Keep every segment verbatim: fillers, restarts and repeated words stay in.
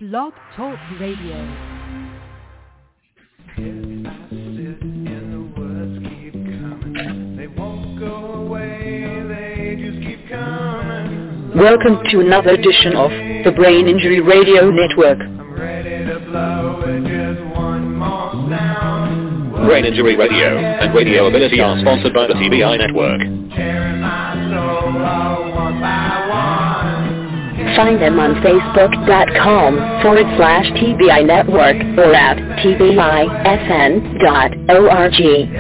Blog Talk Radio. Welcome to another edition of the Brain Injury Radio Network. Brain Injury Radio and Radio Ability are sponsored by the T B I Network. Find them on Facebook.com forward slash TBI Network or at T B I S N dot org.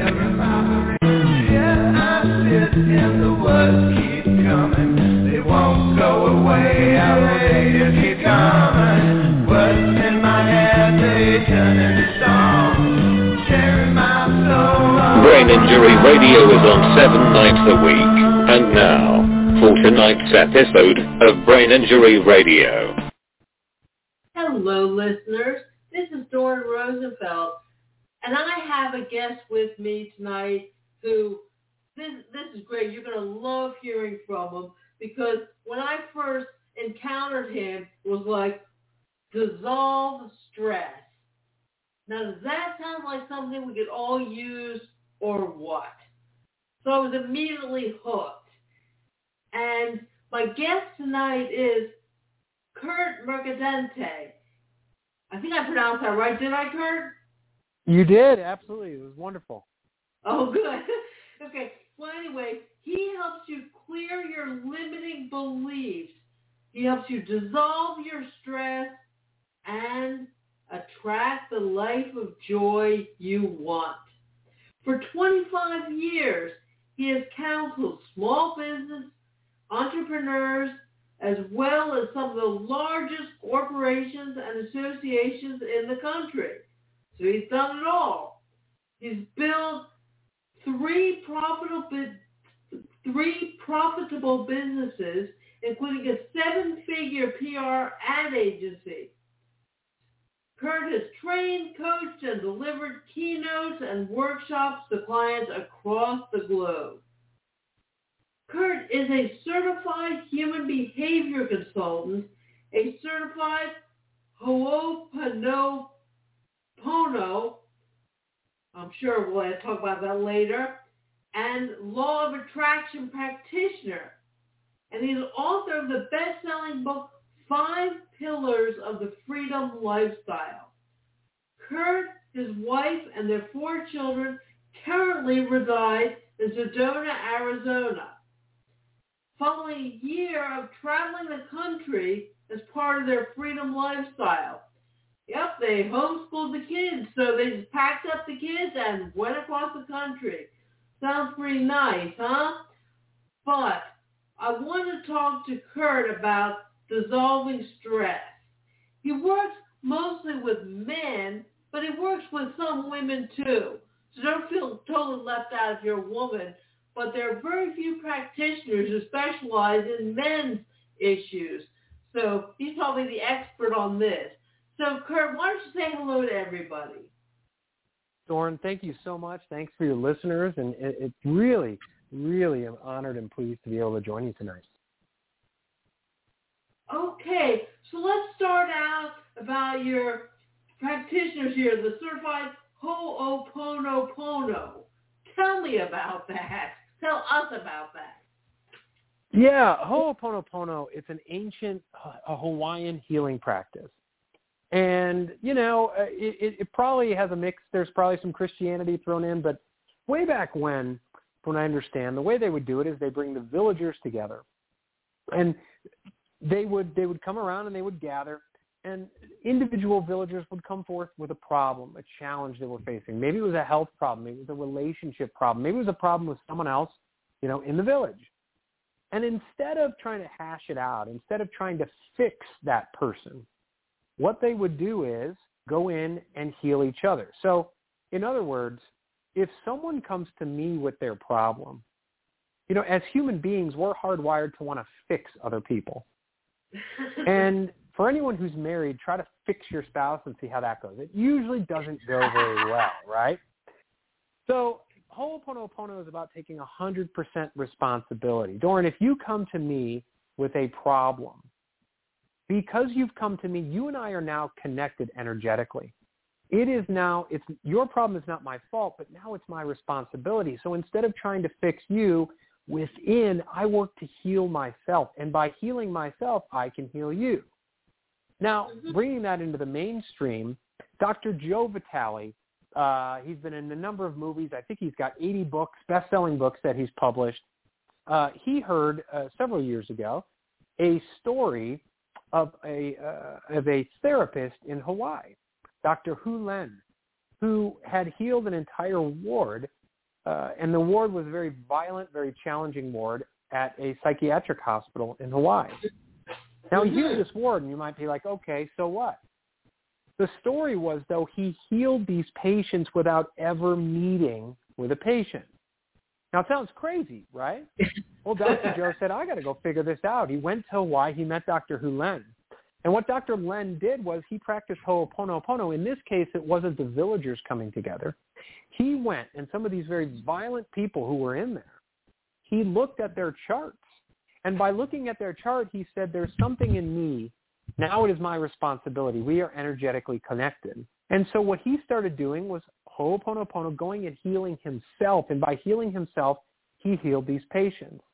Brain Injury Radio is on seven nights a week. And now, for tonight's episode of Brain Injury Radio. Hello, listeners. This is Doran Rosenfeld, and I have a guest with me tonight who, this, this is great. You're going to love hearing from him because when I first encountered him, it was like, dissolve stress. Now, does that sound like something we could all use or what? So I was immediately hooked. And my guest tonight is Kurt Mercadante. I think I pronounced that right. Did I, Kurt? You did, absolutely. It was wonderful. Oh, good. Okay. Well, anyway, he helps you clear your limiting beliefs. He helps you dissolve your stress and attract the life of joy you want. For twenty-five years, he has counseled small business entrepreneurs as well as some of the largest corporations and associations in the country. So he's done it all. He's built three profitable three profitable businesses, including a seven-figure P R ad agency. Kurt has trained, coached, and delivered keynotes and workshops to clients across the globe. Kurt is a certified human behavior consultant, a certified Ho'oponopono, I'm sure we'll talk about that later, and law of attraction practitioner. And he's author of the best-selling book, Five Pillars of the Freedom Lifestyle. Kurt, his wife, and their four children currently reside in Sedona, Arizona. Following a year of traveling the country as part of their freedom lifestyle. Yep, they homeschooled the kids, so they just packed up the kids and went across the country. Sounds pretty nice, huh? But I want to talk to Kurt about dissolving stress. He works mostly with men, but he works with some women too. So don't feel totally left out if you're a woman. But there are very few practitioners who specialize in men's issues. So he's probably the expert on this. So, Kurt, why don't you say hello to everybody? Doran, thank you so much. Thanks for your listeners. And it, it's really, really am honored and pleased to be able to join you tonight. Okay, so let's start out about your practitioners here, the certified Ho'oponopono. Tell me about that. Tell us about that. Yeah, Ho'oponopono, it's an ancient uh, Hawaiian healing practice. And, you know, it, it probably has a mix. There's probably some Christianity thrown in. But way back when, from what I understand, the way they would do it is they bring the villagers together. And they would they would come around and they would gather. And individual villagers would come forth with a problem, a challenge they were facing. Maybe it was a health problem. Maybe it was a relationship problem. Maybe it was a problem with someone else, you know, in the village. And instead of trying to hash it out, instead of trying to fix that person, what they would do is go in and heal each other. So, in other words, if someone comes to me with their problem, you know, as human beings, we're hardwired to want to fix other people. And for anyone who's married, try to fix your spouse and see how that goes. It usually doesn't go very well, right? So Ho'oponopono is about taking one hundred percent responsibility. Doran, if you come to me with a problem, because you've come to me, you and I are now connected energetically. It is now, it's your problem is not my fault, but now it's my responsibility. So instead of trying to fix you within, I work to heal myself. And by healing myself, I can heal you. Now, bringing that into the mainstream, Doctor Joe Vitale, uh, he's been in a number of movies. I think he's got eighty books, best-selling books that he's published. Uh, he heard uh, several years ago a story of a uh, of a therapist in Hawaii, Doctor Hu Len, who had healed an entire ward, uh, and the ward was a very violent, very challenging ward at a psychiatric hospital in Hawaii. Now, you hear this ward, and you might be like, okay, so what? The story was, though, he healed these patients without ever meeting with a patient. Now, it sounds crazy, right? Well, Doctor Joe said, I got to go figure this out. He went to Hawaii. He met Doctor Hu Len. And what Doctor Len did was he practiced Ho'oponopono. In this case, it wasn't the villagers coming together. He went, and some of these very violent people who were in there, he looked at their charts. And by looking at their chart, he said, there's something in me. Now it is my responsibility. We are energetically connected. And so what he started doing was Ho'oponopono, going and healing himself. And by healing himself, he healed these patients.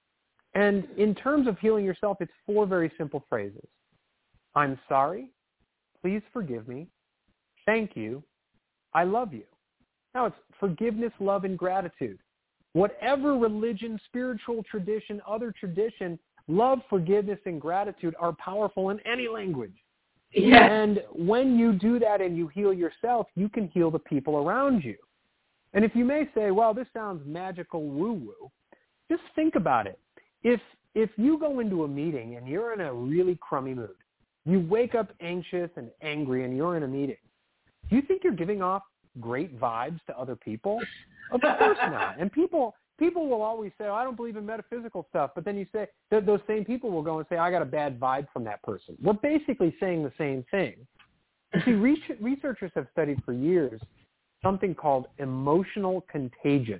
And in terms of healing yourself, it's four very simple phrases. I'm sorry. Please forgive me. Thank you. I love you. Now it's forgiveness, love, and gratitude. Whatever religion, spiritual tradition, other tradition, love, forgiveness, and gratitude are powerful in any language. Yeah. And when you do that and you heal yourself, you can heal the people around you. And if you may say, well, this sounds magical woo-woo, just think about it. If if you go into a meeting and you're in a really crummy mood, you wake up anxious and angry and you're in a meeting, do you think you're giving off great vibes to other people? Of course not. And people people will always say, oh, I don't believe in metaphysical stuff. But then you say, those same people will go and say, I got a bad vibe from that person. We're basically saying the same thing. You see, researchers have studied for years something called emotional contagion.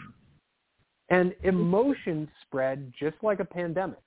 And emotions spread just like a pandemic.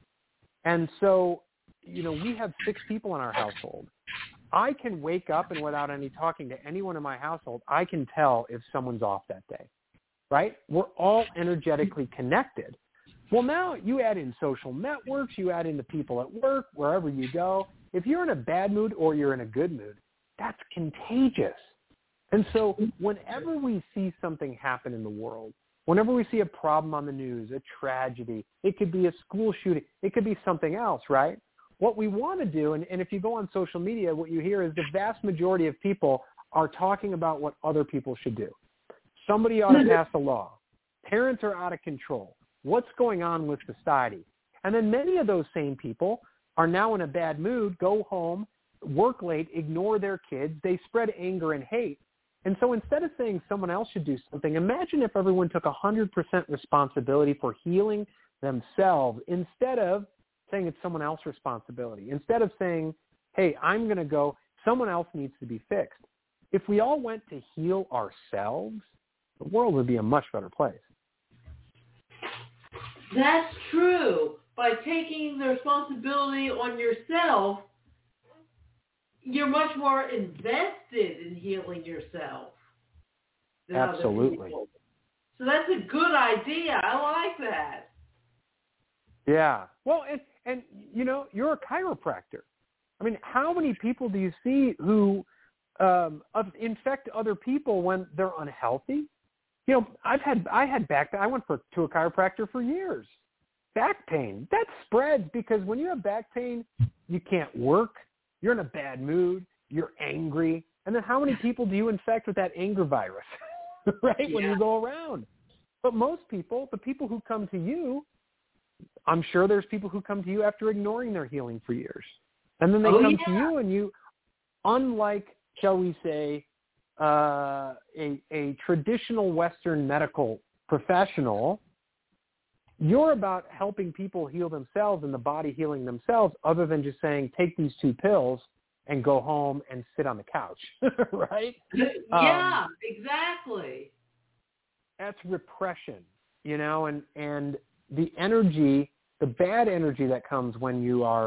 And so, you know, we have six people in our household. I can wake up and without any talking to anyone in my household, I can tell if someone's off that day, right? We're all energetically connected. Well, now you add in social networks, you add in the people at work, wherever you go. If you're in a bad mood or you're in a good mood, that's contagious. And so whenever we see something happen in the world, whenever we see a problem on the news, a tragedy, it could be a school shooting, it could be something else, right? What we want to do, and, and if you go on social media, what you hear is the vast majority of people are talking about what other people should do. Somebody ought to pass a law. Parents are out of control. What's going on with society? And then many of those same people are now in a bad mood, go home, work late, ignore their kids. They spread anger and hate. And so instead of saying someone else should do something, imagine if everyone took one hundred percent responsibility for healing themselves instead of saying it's someone else's responsibility. Instead of saying, hey, I'm going to go, someone else needs to be fixed. If we all went to heal ourselves, the world would be a much better place. That's true. By taking the responsibility on yourself, you're much more invested in healing yourself than Absolutely. Other people. So that's a good idea. I like that. Yeah. Well, and, and, you know, you're a chiropractor. I mean, how many people do you see who um, infect other people when they're unhealthy? You know, I've had, I had back, I went for, to a chiropractor for years. Back pain, that spreads because when you have back pain, you can't work, you're in a bad mood, you're angry. And then how many people do you infect with that anger virus, right, yeah. when you go around? But most people, the people who come to you, I'm sure there's people who come to you after ignoring their healing for years. And then they oh, come yeah. to you and you, unlike, shall we say, uh, a, a traditional Western medical professional, you're about helping people heal themselves and the body healing themselves other than just saying, take these two pills and go home and sit on the couch, right? Yeah, um, exactly. That's repression, you know, and, and the energy, the bad energy that comes when you are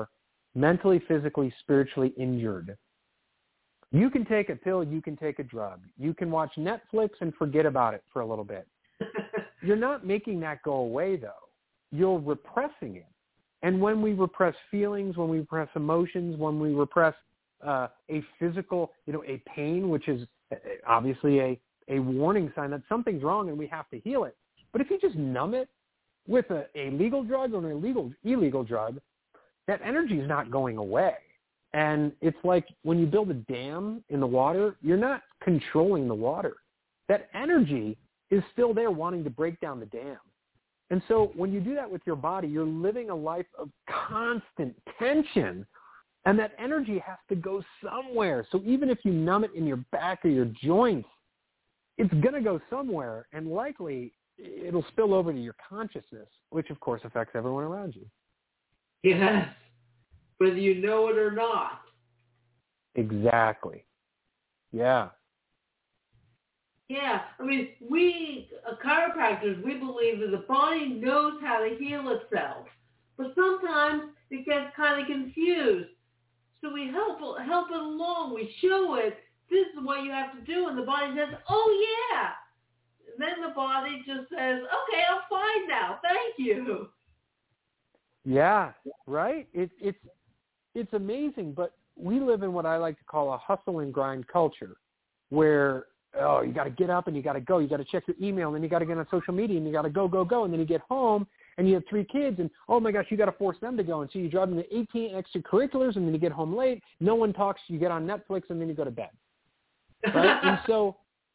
mentally, physically, spiritually injured. You can take a pill, you can take a drug. You can watch Netflix and forget about it for a little bit. You're not making that go away, though. You're repressing it. And when we repress feelings, when we repress emotions, when we repress uh, a physical, you know, a pain, which is obviously a, a warning sign that something's wrong and we have to heal it. But if you just numb it with a, a legal drug or an illegal, illegal drug, that energy is not going away. And it's like when you build a dam in the water, you're not controlling the water. That energy is still there wanting to break down the dam. And so when you do that with your body, you're living a life of constant tension, and that energy has to go somewhere. So even if you numb it in your back or your joints, it's going to go somewhere, and likely it'll spill over to your consciousness, which of course affects everyone around you. Yes, whether you know it or not. Exactly. Yeah. Yeah, I mean, we uh, chiropractors, we believe that the body knows how to heal itself, but sometimes it gets kind of confused. So we help help it along. We show it, this is what you have to do, and the body says, oh, yeah. And then the body just says, okay, I'm fine now. Thank you. Yeah, right? It, it's it's amazing, but we live in what I like to call a hustle and grind culture where, oh, you got to get up and you got to go. You got to check your email, and then you got to get on social media, and you got to go, go, go. And then you get home, and you have three kids, and, oh, my gosh, you got to force them to go. And so you drive them to eighteen extracurriculars, and then you get home late. No one talks. You get on Netflix, and then you go to bed. Right? And so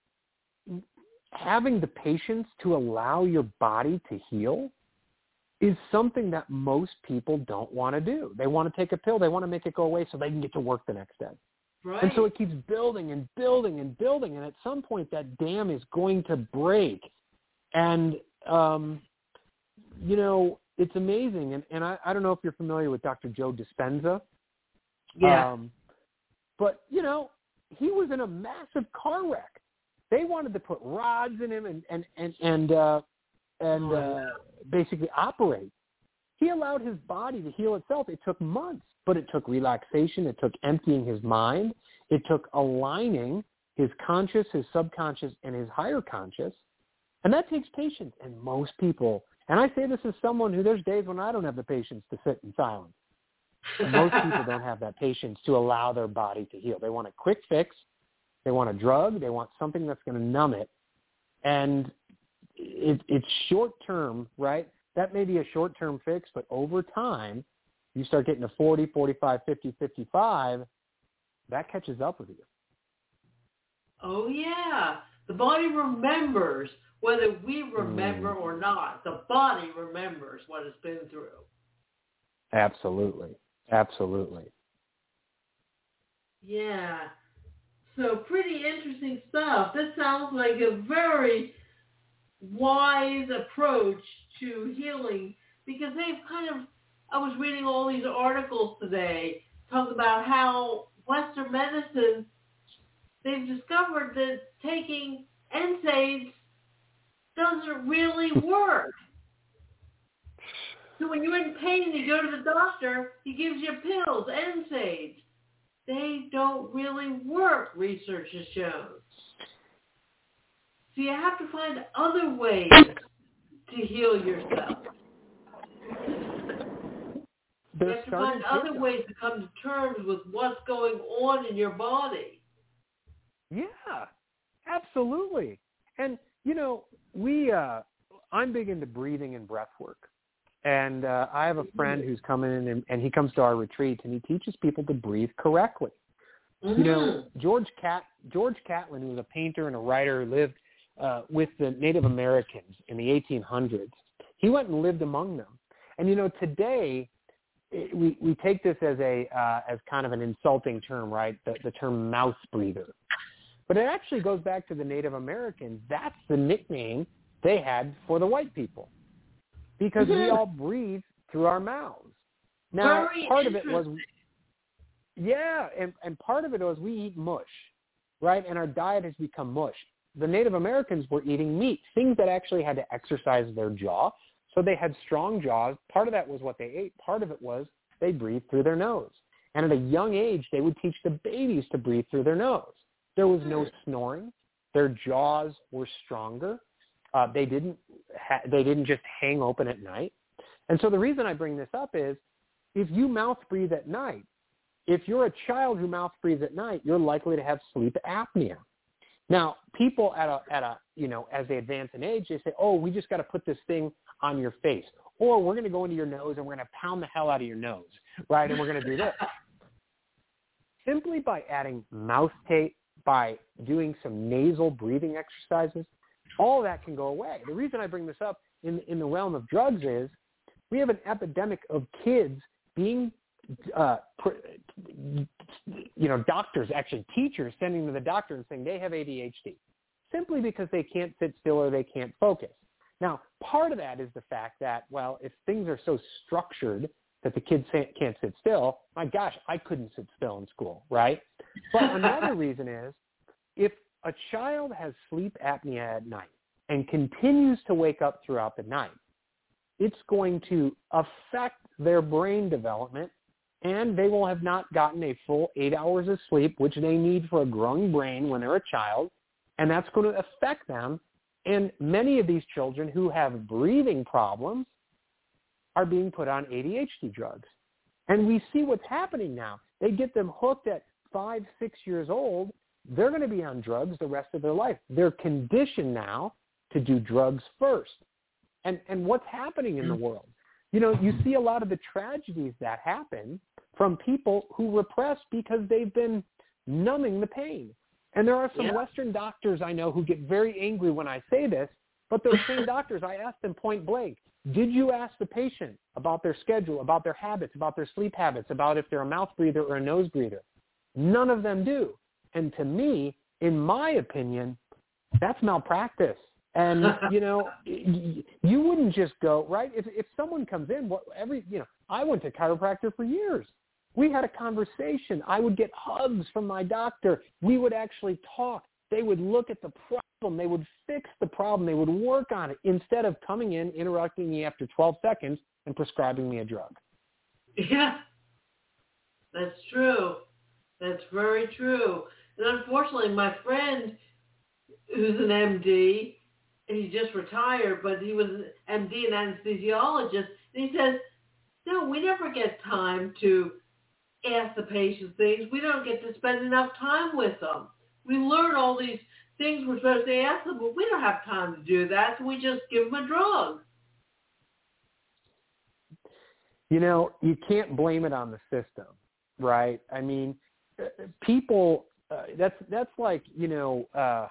having the patience to allow your body to heal is something that most people don't want to do. They want to take a pill. They want to make it go away so they can get to work the next day. Right. And so it keeps building and building and building, and at some point that dam is going to break. And, um, you know, it's amazing. And, and I, I don't know if you're familiar with Doctor Joe Dispenza. Yeah. Um, but, you know, he was in a massive car wreck. They wanted to put rods in him and, and, and, and, uh, and uh, basically operate. He allowed his body to heal itself. It took months, but it took relaxation. It took emptying his mind. It took aligning his conscious, his subconscious, and his higher conscious. And that takes patience. And most people, and I say this as someone who there's days when I don't have the patience to sit in silence. Most people don't have that patience to allow their body to heal. They want a quick fix. They want a drug. They want something that's going to numb it. And it, it's short-term, right? That may be a short-term fix, but over time, you start getting to forty, forty-five, fifty, fifty-five, that catches up with you. Oh, yeah. The body remembers, whether we remember mm. or not. The body remembers what it's been through. Absolutely. Absolutely. Yeah. So pretty interesting stuff. This sounds like a very wise approach to healing, because they've kind of, I was reading all these articles today talking about how Western medicine, they've discovered that taking N SAIDs doesn't really work. So when you're in pain and you go to the doctor, he gives you pills, N SAIDs. They don't really work, research has shown. So you have to find other ways to heal yourself. You have to find other ways to come to terms with what's going on in your body. Yeah, absolutely. And, you know, we, uh, I'm big into breathing and breath work. And uh, I have a friend who's coming in, and, and he comes to our retreats, and he teaches people to breathe correctly. Mm-hmm. You know, George Cat George Catlin, who was a painter and a writer, who lived uh, with the Native Americans in the eighteen hundreds. He went and lived among them. And, you know, today it, we, we take this as a uh, as kind of an insulting term, right, the, the term mouth breather. But it actually goes back to the Native Americans. That's the nickname they had for the white people, because mm-hmm. we all breathe through our mouths. Now, Very part of it was, yeah, and, and part of it was we eat mush, right? And our diet has become mush. The Native Americans were eating meat, things that actually had to exercise their jaw. So they had strong jaws. Part of that was what they ate. Part of it was they breathe through their nose. And at a young age, they would teach the babies to breathe through their nose. There was no snoring. Their jaws were stronger. Uh, they didn't ha- they didn't just hang open at night. And so the reason I bring this up is if you mouth breathe at night, if you're a child who mouth breathes at night, you're likely to have sleep apnea. Now, people at a, at a, you know, as they advance in age, they say, oh, we just got to put this thing on your face. Or we're going to go into your nose and we're going to pound the hell out of your nose, right? And we're going to do this. Simply by adding mouth tape, by doing some nasal breathing exercises, all that can go away. The reason I bring this up in, in the realm of drugs is we have an epidemic of kids being Uh, you know, doctors, actually teachers sending to the doctor and saying they have A D H D simply because they can't sit still or they can't focus. Now, part of that is the fact that, well, if things are so structured that the kids can't sit still, my gosh, I couldn't sit still in school, right? But another reason is if a child has sleep apnea at night and continues to wake up throughout the night, it's going to affect their brain development, and they will have not gotten a full eight hours of sleep, which they need for a growing brain when they're a child, and that's going to affect them. And many of these children who have breathing problems are being put on A D H D drugs. And we see what's happening now. They get them hooked at five, six years old. They're going to be on drugs the rest of their life. They're conditioned now to do drugs first. And and what's happening in the world? You know, you see a lot of the tragedies that happen from people who repress because they've been numbing the pain. And there are some yeah. Western doctors I know who get very angry when I say this, but those same doctors, I asked them point blank, did you ask the patient about their schedule, about their habits, about their sleep habits, about if they're a mouth breather or a nose breather? None of them do. And to me, in my opinion, that's malpractice. And, you know, you wouldn't just go, right? If if someone comes in, what every, you know, I went to chiropractor for years. We had a conversation. I would get hugs from my doctor. We would actually talk. They would look at the problem. They would fix the problem. They would work on it instead of coming in, interrupting me after twelve seconds and prescribing me a drug. Yeah, that's true. That's very true. And unfortunately, my friend, who's an M D, and he just retired, but he was an M D and anesthesiologist, and he says, no, we never get time to ask the patient things. We don't get to spend enough time with them. We learn all these things we're supposed to ask them, but we don't have time to do that, so we just give them a drug. You know, you can't blame it on the system, right? I mean, people, uh, that's that's like, you know, uh,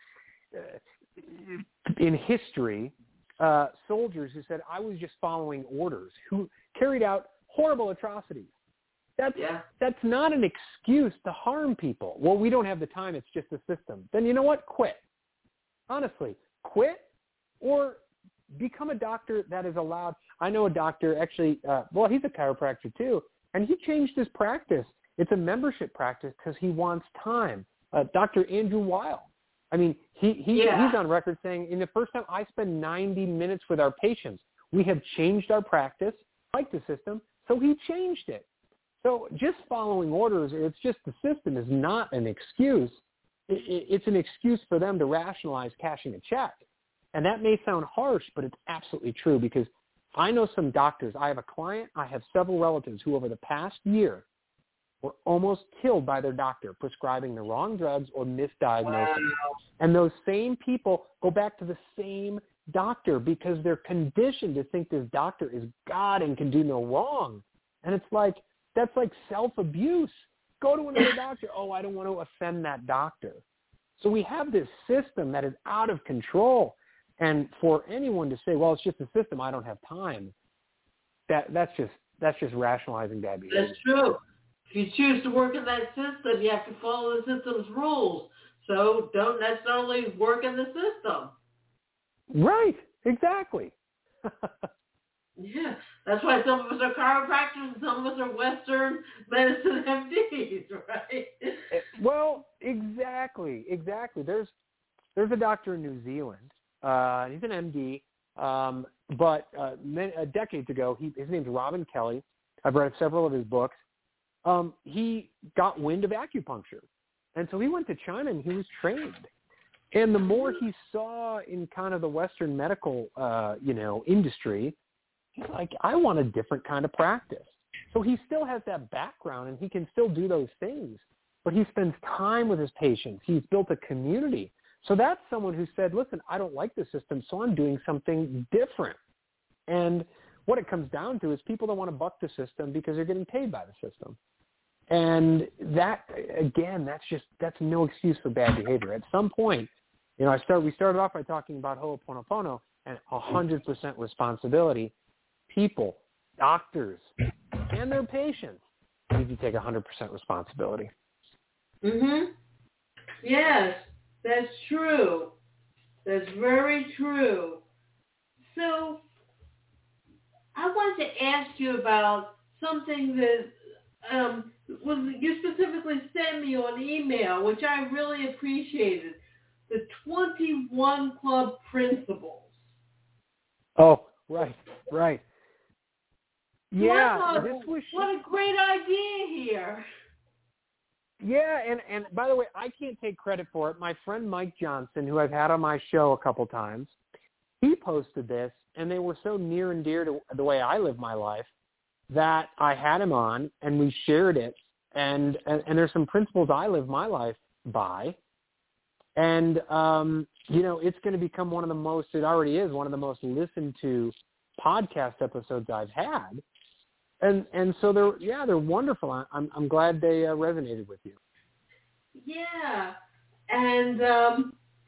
in history, uh, soldiers who said, I was just following orders, who carried out horrible atrocities. That's, yeah. that's not an excuse to harm people. Well, we don't have the time. It's just the system. Then you know what? Quit. Honestly, quit or become a doctor that is allowed. I know a doctor actually, uh, well, he's a chiropractor too, and he changed his practice. It's a membership practice because he wants time. Uh, Doctor Andrew Weil. I mean, he, he yeah. he's on record saying, in the first time I spend ninety minutes with our patients, we have changed our practice, like the system, so he changed it. So just following orders, or it's just the system, is not an excuse. It's an excuse for them to rationalize cashing a check. And that may sound harsh, but it's absolutely true, because I know some doctors. I have a client. I have several relatives who over the past year were almost killed by their doctor prescribing the wrong drugs or misdiagnosing. Wow. And those same people go back to the same doctor because they're conditioned to think this doctor is God and can do no wrong. And it's like, that's like self-abuse. Go to another doctor. Oh, I don't want to offend that doctor. So we have this system that is out of control. And for anyone to say, well, it's just a system, I don't have time, that that's just that's just rationalizing bad behavior. That's true. If you choose to work in that system, you have to follow the system's rules. So don't necessarily work in the system. Right. Exactly. Yeah, that's why some of us are chiropractors and some of us are Western medicine M Ds, right? Well, exactly, exactly. There's there's a doctor in New Zealand. Uh, he's an M D, um, but uh, many, uh, decades ago, he, his name's Robin Kelly. I've read several of his books. Um, he got wind of acupuncture. And so he went to China and he was trained. And the more he saw in kind of the Western medical, uh, you know, industry, he's like, I want a different kind of practice. So he still has that background and he can still do those things. But he spends time with his patients. He's built a community. So that's someone who said, listen, I don't like the system, so I'm doing something different. And what it comes down to is people don't want to buck the system because they're getting paid by the system. And that, again, that's just, that's no excuse for bad behavior. At some point, you know, I start, we started off by talking about Ho'oponopono and one hundred percent responsibility. People, doctors, and their patients need to take one hundred percent responsibility. Mm-hmm. Yes, that's true. That's very true. So I want to ask you about something that um, was you specifically sent me on email, which I really appreciated, the twenty-one Club Principles. Oh, right, right. Yeah, well, this was... What a great idea here. Yeah, and, and by the way, I can't take credit for it. My friend Mike Johnson, who I've had on my show a couple times, he posted this, and they were so near and dear to the way I live my life that I had him on, and we shared it. And, and, and there's some principles I live my life by. And, um, you know, it's going to become one of the most, it already is, one of the most listened to podcast episodes I've had. And and so they're, yeah, they're wonderful. I'm I'm glad they uh, resonated with you. Yeah. And um,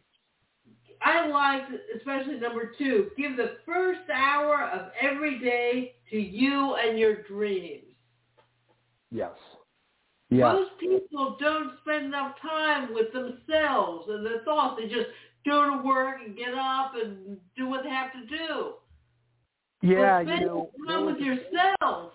I liked, especially number two, give the first hour of every day to you and your dreams. Yes. Yes. Most people don't spend enough time with themselves and their thoughts. They just go to work and get up and do what they have to do. Yeah, but spend you know. time with yourself.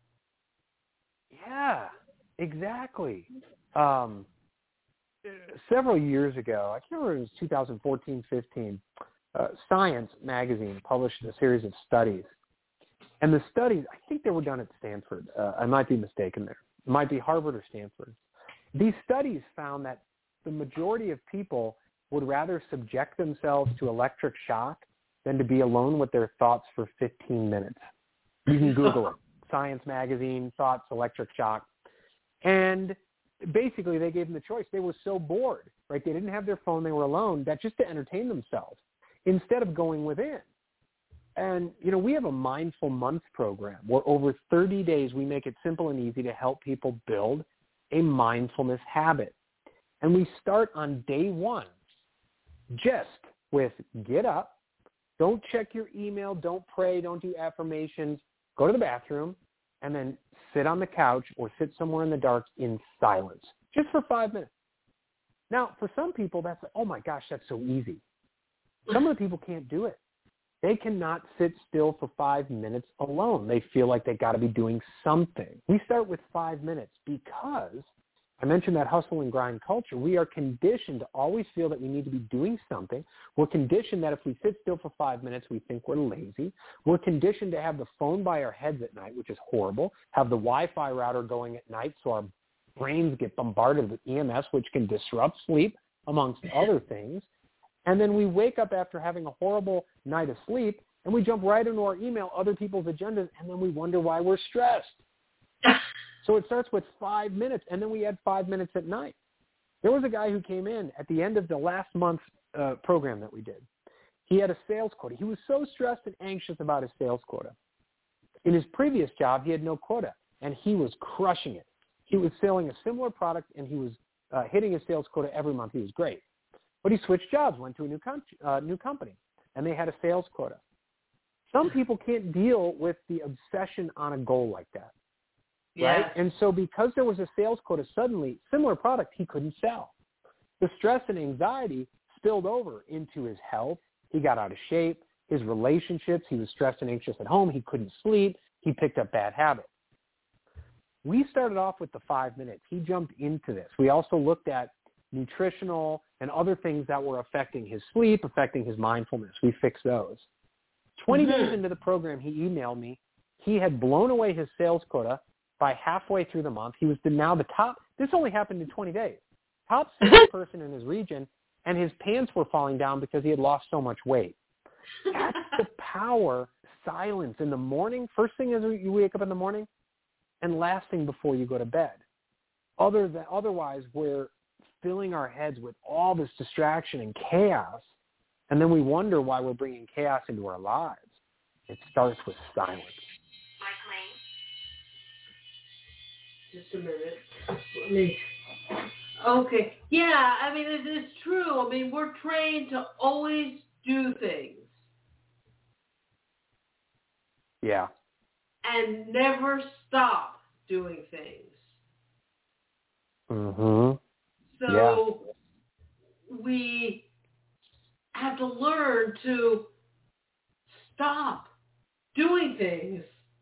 Yeah, exactly. Um, several years ago, I can't remember, it was two thousand fourteen, fifteen, uh, Science magazine published a series of studies. And the studies, I think they were done at Stanford. Uh, I might be mistaken there. It might be Harvard or Stanford. These studies found that the majority of people would rather subject themselves to electric shock than to be alone with their thoughts for fifteen minutes. You can Google it. Science magazine, thoughts, electric shock. And basically they gave them the choice. They were so bored, right? They didn't have their phone. They were alone, that just to entertain themselves instead of going within. And, you know, we have a Mindful Month program where over thirty days we make it simple and easy to help people build a mindfulness habit. And we start on day one just with get up, don't check your email, don't pray, don't do affirmations, go to the bathroom, and then sit on the couch or sit somewhere in the dark in silence, just for five minutes. Now, for some people, that's like, oh my gosh, that's so easy. Some of the people can't do it. They cannot sit still for five minutes alone. They feel like they got to be doing something. We start with five minutes because I mentioned that hustle and grind culture. We are conditioned to always feel that we need to be doing something. We're conditioned that if we sit still for five minutes, we think we're lazy. We're conditioned to have the phone by our heads at night, which is horrible, have the Wi-Fi router going at night so our brains get bombarded with E M S, which can disrupt sleep, amongst other things. And then we wake up after having a horrible night of sleep, and we jump right into our email, other people's agendas, and then we wonder why we're stressed. So it starts with five minutes, and then we add five minutes at night. There was a guy who came in at the end of the last month's uh, program that we did. He had a sales quota. He was so stressed and anxious about his sales quota. In his previous job, he had no quota, and he was crushing it. He was selling a similar product, and he was uh, hitting his sales quota every month. He was great. But he switched jobs, went to a new, com- uh, new company, and they had a sales quota. Some people can't deal with the obsession on a goal like that. Yes. Right? And so because there was a sales quota, suddenly, similar product, he couldn't sell. The stress and anxiety spilled over into his health. He got out of shape. His relationships, he was stressed and anxious at home. He couldn't sleep. He picked up bad habits. We started off with the five minutes. He jumped into this. We also looked at nutritional and other things that were affecting his sleep, affecting his mindfulness. We fixed those. twenty mm-hmm. days into the program, he emailed me. he had blown away his sales quota by halfway through the month. He was the, now the top. This only happened in twenty days. Top salesperson in his region, and his pants were falling down because he had lost so much weight. That's the power. Silence in the morning, first thing as you wake up in the morning, and last thing before you go to bed. Other than, otherwise, we're filling our heads with all this distraction and chaos, and then we wonder why we're bringing chaos into our lives. It starts with silence. Just a minute. Let me... Okay. Yeah, I mean, it is true. I mean, we're trained to always do things. Yeah. And never stop doing things. Mm-hmm. So yeah. we have to learn to stop doing things.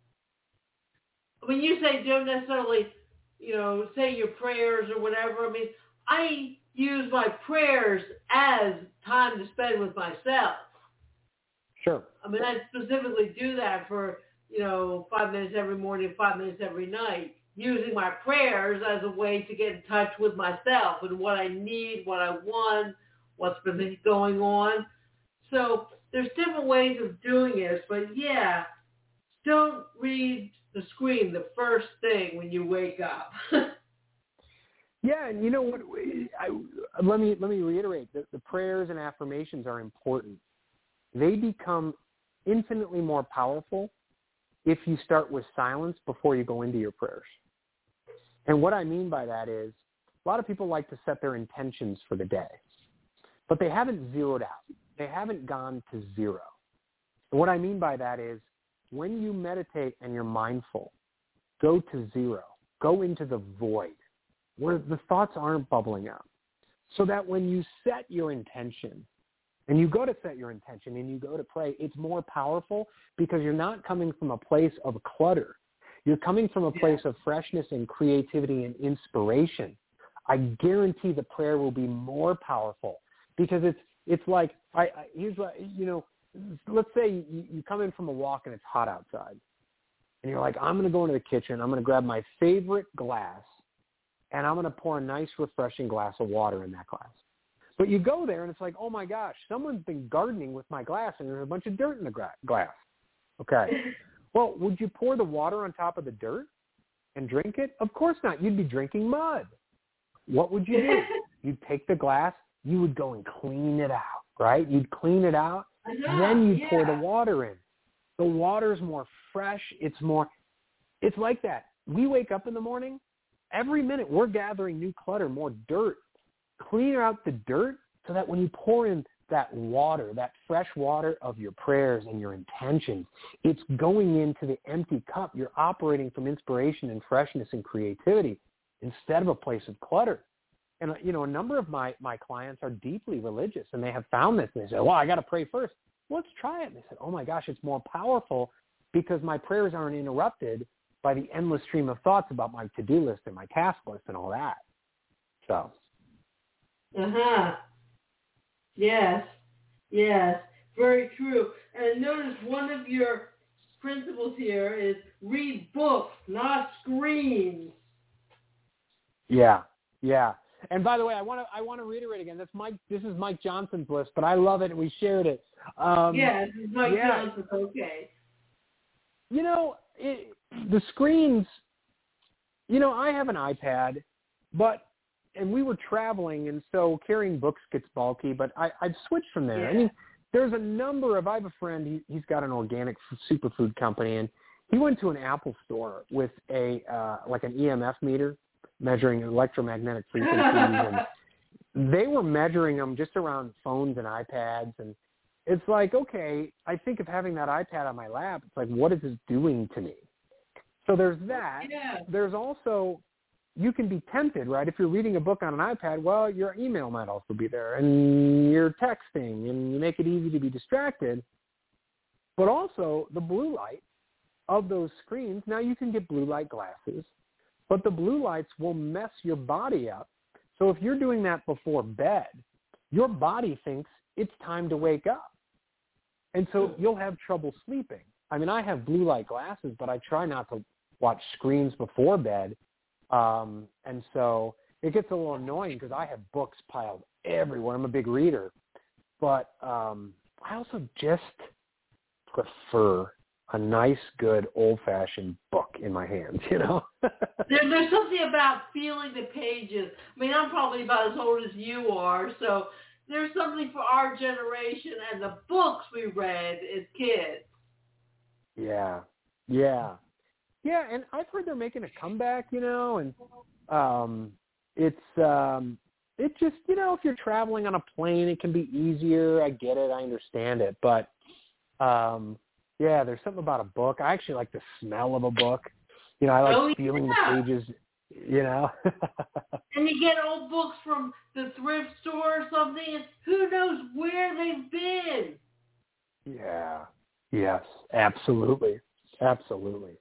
When you say don't necessarily, you know, say your prayers or whatever, I mean, I use my prayers as time to spend with myself. Sure. I mean, I specifically do that for, you know, five minutes every morning, five minutes every night, using my prayers as a way to get in touch with myself and what I need, what I want, what's been going on. So there's different ways of doing it, but yeah, don't read the screen the first thing when you wake up. Yeah, and you know what? I, let me let me reiterate that the prayers and affirmations are important. They become infinitely more powerful if you start with silence before you go into your prayers. And what I mean by that is a lot of people like to set their intentions for the day, but they haven't zeroed out. They haven't gone to zero. And what I mean by that is when you meditate and you're mindful, go to zero. Go into the void where the thoughts aren't bubbling up so that when you set your intention, and you go to set your intention and you go to pray, it's more powerful because you're not coming from a place of clutter. You're coming from a place of freshness and creativity and inspiration. I guarantee the prayer will be more powerful because it's it's like, I, I here's what, you know, let's say you, you come in from a walk and it's hot outside. And you're like, I'm going to go into the kitchen. I'm going to grab my favorite glass and I'm going to pour a nice, refreshing glass of water in that glass. But you go there, and it's like, oh, my gosh, someone's been gardening with my glass, and there's a bunch of dirt in the gra- glass. Okay. Well, would you pour the water on top of the dirt and drink it? Of course not. You'd be drinking mud. What would you do? You'd take the glass. You would go and clean it out, right? You'd clean it out. Yeah, then you'd yeah. pour the water in. The water's more fresh. It's more – it's like that. We wake up in the morning. Every minute we're gathering new clutter, more dirt. Clean out the dirt so that when you pour in that water, that fresh water of your prayers and your intentions, it's going into the empty cup. You're operating from inspiration and freshness and creativity instead of a place of clutter. And, you know, a number of my, my clients are deeply religious, and they have found this. And they say, well, I got to pray first. Let's try it. And they said, oh, my gosh, it's more powerful because my prayers aren't interrupted by the endless stream of thoughts about my to-do list and my task list and all that. So... Uh-huh. Yes. Yes. Very true. And notice one of your principles here is read books, not screens. Yeah. Yeah. And by the way, I want to I want to reiterate again. That's Mike. This is Mike Johnson's list, but I love it, and we shared it. Um, yeah, this is Mike yeah. Johnson. Okay. You know, it, the screens. You know, I have an iPad, but. And we were traveling, and so carrying books gets bulky, but I, I've switched from there. Yeah. I mean, there's a number of, I have a friend, he, he's got an organic superfood company, and he went to an Apple store with a, uh, like an E M F meter measuring electromagnetic frequencies, and they were measuring them just around phones and iPads, and it's like, okay, I think of having that iPad on my lap, it's like, what is this doing to me? So there's that. Yeah. There's also... You can be tempted, right? If you're reading a book on an iPad, well, your email might also be there, and you're texting, and you make it easy to be distracted. But also the blue light of those screens, now you can get blue light glasses, but the blue lights will mess your body up. So if you're doing that before bed, your body thinks it's time to wake up. And so you'll have trouble sleeping. I mean, I have blue light glasses, but I try not to watch screens before bed. Um, and so it gets a little annoying because I have books piled everywhere. I'm a big reader. But um, I also just prefer a nice, good, old-fashioned book in my hands, you know? there, there's something about feeling the pages. I mean, I'm probably about as old as you are, so there's something for our generation and the books we read as kids. Yeah, yeah. Yeah, and I've heard they're making a comeback, you know, and um, it's um, it just, you know, if you're traveling on a plane, it can be easier. I get it. I understand it. But, um, yeah, there's something about a book. I actually like the smell of a book. You know, I like oh, feeling yeah. the pages, you know. And you get old books from the thrift store or something, and who knows where they've been. Yeah. Yes, absolutely. Absolutely.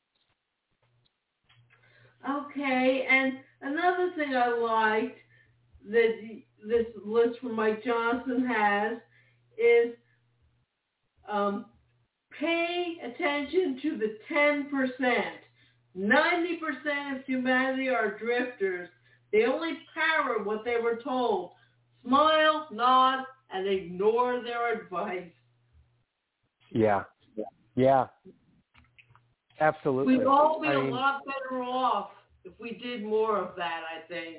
Okay, and another thing I liked that this list from Mike Johnson has is um, pay attention to the ten percent. ninety percent of humanity are drifters. They only parrot what they were told. Smile, nod, and ignore their advice. Yeah. Yeah. Absolutely. We'd all be I a mean, lot better off if we did more of that, I think.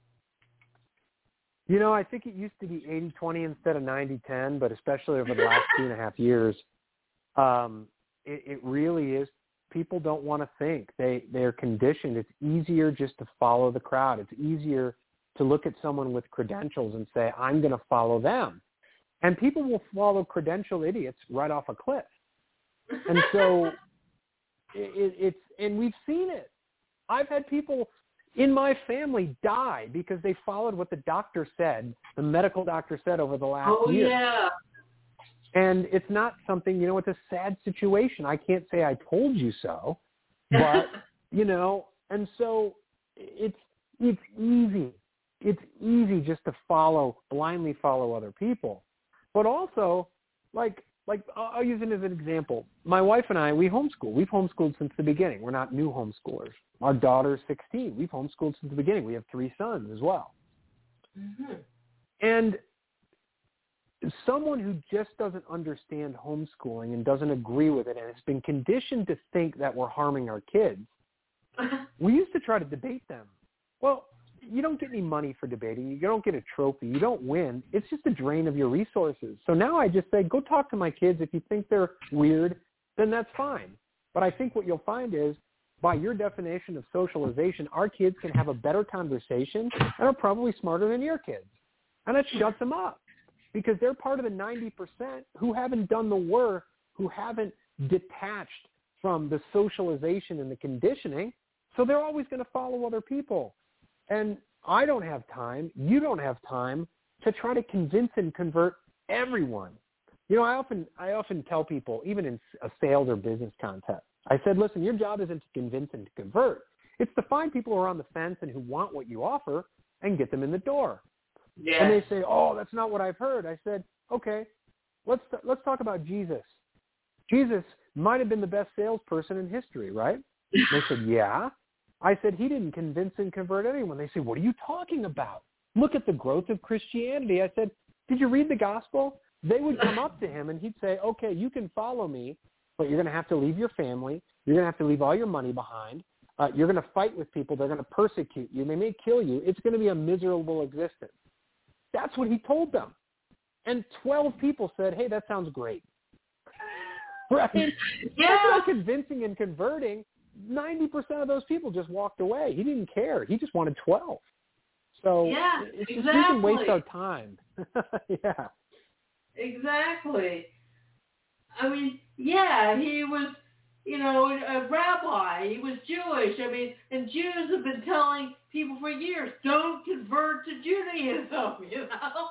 You know, I think it used to be eighty twenty instead of ninety ten, but especially over the last two and a half years, um, it, it really is. People don't want to think. They, they're conditioned. It's easier just to follow the crowd. It's easier to look at someone with credentials and say, I'm going to follow them. And people will follow credentialed idiots right off a cliff. And so it, it's, and we've seen it. I've had people in my family die because they followed what the doctor said, the medical doctor said over the last oh, year. Oh, yeah. And it's not something, you know, it's a sad situation. I can't say I told you so, but, you know, and so it's, it's easy. It's easy just to follow, blindly follow other people. But also, like, like I'll use it as an example. My wife and I, we homeschool. We've homeschooled since the beginning. We're not new homeschoolers. Our daughter's sixteen. We've homeschooled since the beginning. We have three sons as well. Mm-hmm. And someone who just doesn't understand homeschooling and doesn't agree with it and has been conditioned to think that we're harming our kids, we used to try to debate them. Well, you don't get any money for debating. You don't get a trophy. You don't win. It's just a drain of your resources. So now I just say, go talk to my kids. If you think they're weird, then that's fine. But I think what you'll find is, by your definition of socialization, our kids can have a better conversation and are probably smarter than your kids. And it shuts them up because they're part of the ninety percent who haven't done the work, who haven't detached from the socialization and the conditioning. So they're always going to follow other people. And I don't have time, you don't have time to try to convince and convert everyone. You know, I often I often tell people, even in a sales or business context, I said, listen, your job isn't to convince and to convert. It's to find people who are on the fence and who want what you offer and get them in the door. Yeah. And they say, oh, that's not what I've heard. I said, okay, let's let's talk about Jesus. Jesus might have been the best salesperson in history, right? They said, yeah. I said, he didn't convince and convert anyone. They said, what are you talking about? Look at the growth of Christianity. I said, did you read the gospel? They would come up to him and he'd say, okay, you can follow me, but you're going to have to leave your family. You're going to have to leave all your money behind. Uh, you're going to fight with people. They're going to persecute you. They may kill you. It's going to be a miserable existence. That's what he told them. And twelve people said, hey, that sounds great. Right? Yeah. That's not convincing and converting. ninety percent of those people just walked away. He didn't care. He just wanted twelve. So yeah, it's exactly. just, we can waste our time. Yeah. Exactly. I mean, yeah, he was, you know, a rabbi. He was Jewish. I mean, and Jews have been telling people for years, don't convert to Judaism, you know?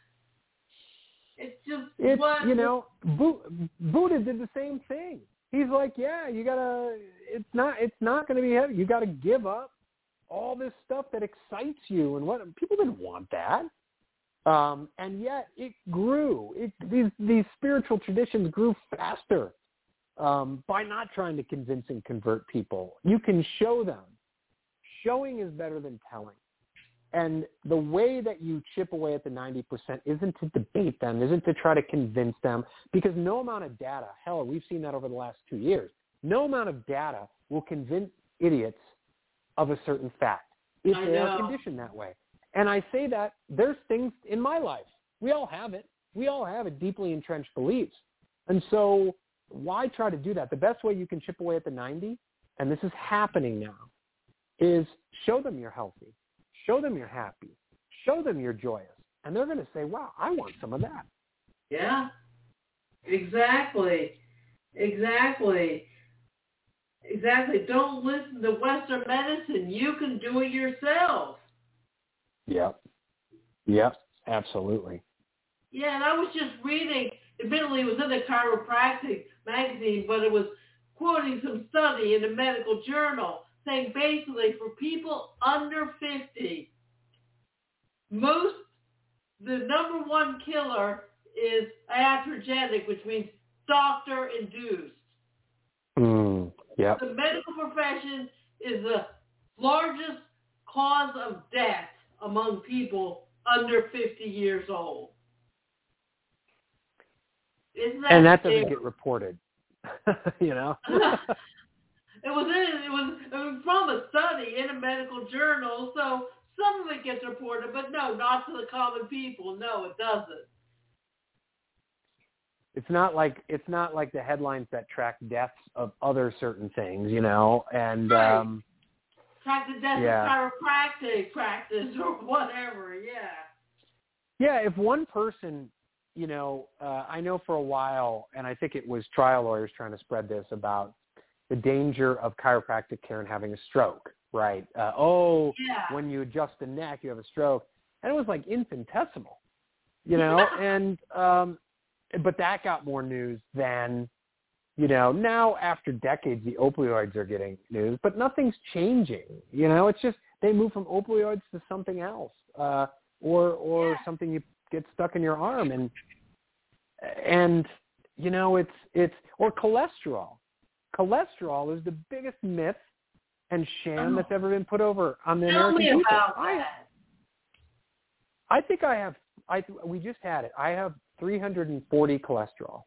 It's just It's, what... you know, Buddha did the same thing. He's like, yeah, you gotta, it's not, it's not going to be heavy. You got to give up all this stuff that excites you. And what, people didn't want that. Um, and yet it grew. It, these, these spiritual traditions grew faster um, by not trying to convince and convert people. You can show them. Showing is better than telling. And the way that you chip away at the ninety percent isn't to debate them, isn't to try to convince them, because no amount of data, hell, we've seen that over the last two years, no amount of data will convince idiots of a certain fact if I they know. are conditioned that way. And I say that there's things in my life. We all have it. We all have it, deeply entrenched beliefs. And so why try to do that? The best way you can chip away at the ninety, and this is happening now, is show them you're healthy. Show them you're happy. Show them you're joyous. And they're going to say, wow, I want some of that. Yeah, exactly. Exactly. Exactly. Don't listen to Western medicine. You can do it yourself. Yep. Yep, absolutely. Yeah, and I was just reading, admittedly it was in the Chiropractic magazine, but it was quoting some study in a medical journal saying basically for people under fifty, most, the number one killer is iatrogenic, which means doctor-induced. Mm, yep. The medical profession is the largest cause of death among people under fifty years old. Isn't that and that scary? doesn't get reported, you know? It was in, it was, it was from a study in a medical journal, so some of it gets reported, but no, not to the common people. No, it doesn't. It's not like it's not like the headlines that track deaths of other certain things, you know, and Right. um, Track the death yeah. of chiropractic practice or whatever, yeah. Yeah, if one person, you know, uh, I know for a while, and I think it was trial lawyers trying to spread this about the danger of chiropractic care and having a stroke, right? Uh, oh, Yeah. when you adjust the neck, you have a stroke. And it was like infinitesimal, you know, and, um, but that got more news than, you know, now after decades, the opioids are getting news, but nothing's changing, you know, it's just, they move from opioids to something else, uh, or, or Yeah. something you get stuck in your arm. And, and, you know, it's, it's, or cholesterol. Cholesterol is the biggest myth and sham Oh. that's ever been put over on the Tell American me people. about I, that. I think I have, I, we just had it. I have three hundred forty cholesterol.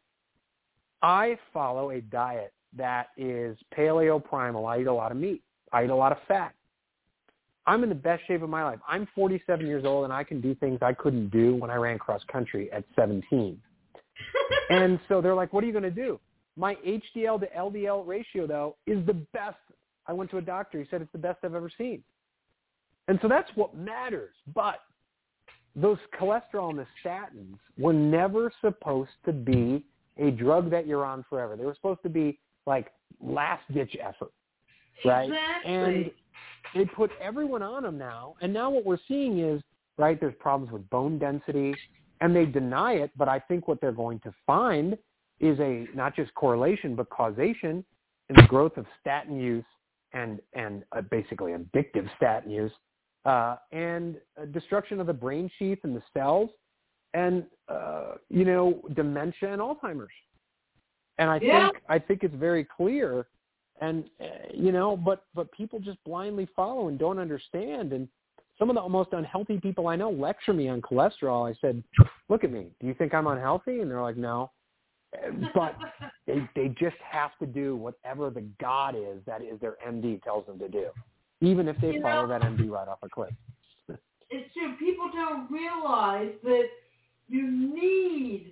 I follow a diet that is paleo-primal. I eat a lot of meat. I eat a lot of fat. I'm in the best shape of my life. I'm forty-seven years old, and I can do things I couldn't do when I ran cross country at seventeen. And so they're like, what are you going to do? My H D L to L D L ratio, though, is the best. I went to a doctor. He said it's the best I've ever seen. And so that's what matters. But those cholesterol and the statins were never supposed to be a drug that you're on forever. They were supposed to be like last-ditch effort, right? Exactly. And they put everyone on them now. And now what we're seeing is, right, there's problems with bone density, and they deny it. But I think what they're going to find is a not just correlation, but causation in the growth of statin use and, and uh, basically addictive statin use, uh, and uh, destruction of the brain sheath and the cells, and, uh, you know, dementia and Alzheimer's. And I Yeah. think I think it's very clear, and, uh, you know, but, but people just blindly follow and don't understand. And some of the most unhealthy people I know lecture me on cholesterol. I said, look at me. Do you think I'm unhealthy? And they're like, no. But they they just have to do whatever the God is that is their M D tells them to do, even if they You follow know, that M D right off a cliff. It's true. People don't realize that you need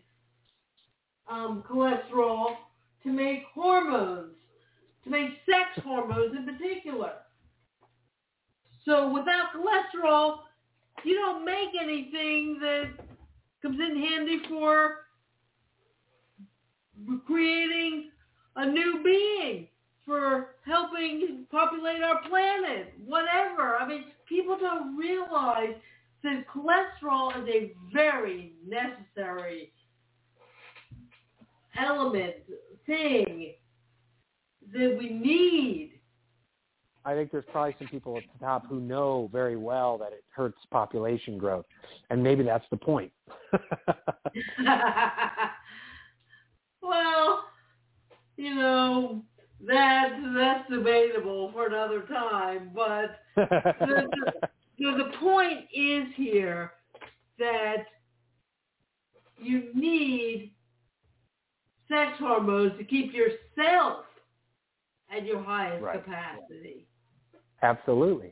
um, cholesterol to make hormones, to make sex hormones in particular. So without cholesterol, you don't make anything that comes in handy for creating a new being, for helping populate our planet, whatever. I mean, people don't realize that cholesterol is a very necessary element, thing that we need. I think there's probably some people at the top who know very well that it hurts population growth, and maybe that's the point. Well, you know, that, that's debatable for another time. But the, the, the point is here that you need sex hormones to keep yourself at your highest right. capacity. Absolutely.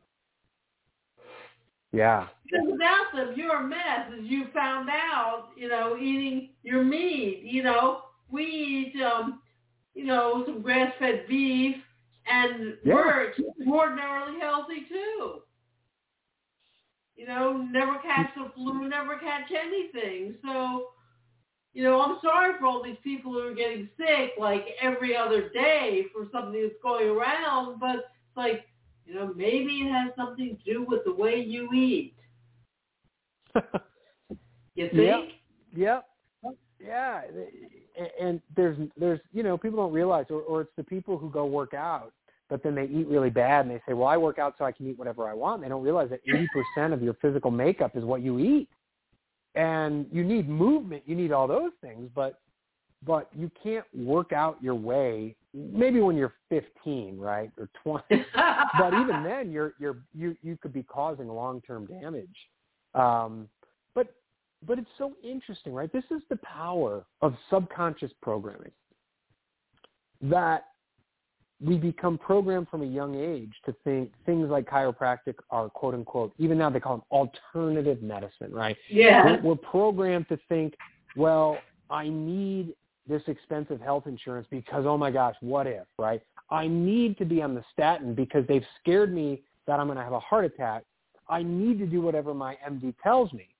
Yeah. Because without them, you're a mess, as you found out, you know, eating your meat. You know, we eat, um, you know, some grass-fed beef, and yeah. we're extraordinarily healthy, too. You know, never catch the flu, never catch anything. So, you know, I'm sorry for all these people who are getting sick, like, every other day for something that's going around, but it's like, you know, maybe it has something to do with the way you eat. You think? Yep. Yep. Yeah. And there's, there's, you know, people don't realize, or, or it's the people who go work out, but then they eat really bad and they say, well, I work out so I can eat whatever I want. And they don't realize that eighty percent of your physical makeup is what you eat. And you need movement, you need all those things, but but you can't work out your way. Maybe when you're fifteen, right, or twenty. But even then, you're you're you you could be causing long-term damage. Um, but but it's so interesting, right? This is the power of subconscious programming. That we become programmed from a young age to think things like chiropractic are, quote unquote, even now they call them alternative medicine, right? Yeah. We're, we're programmed to think, well, I need this expensive health insurance because, oh my gosh, what if, right? I need to be on the statin because they've scared me that I'm going to have a heart attack. I need to do whatever my M D tells me.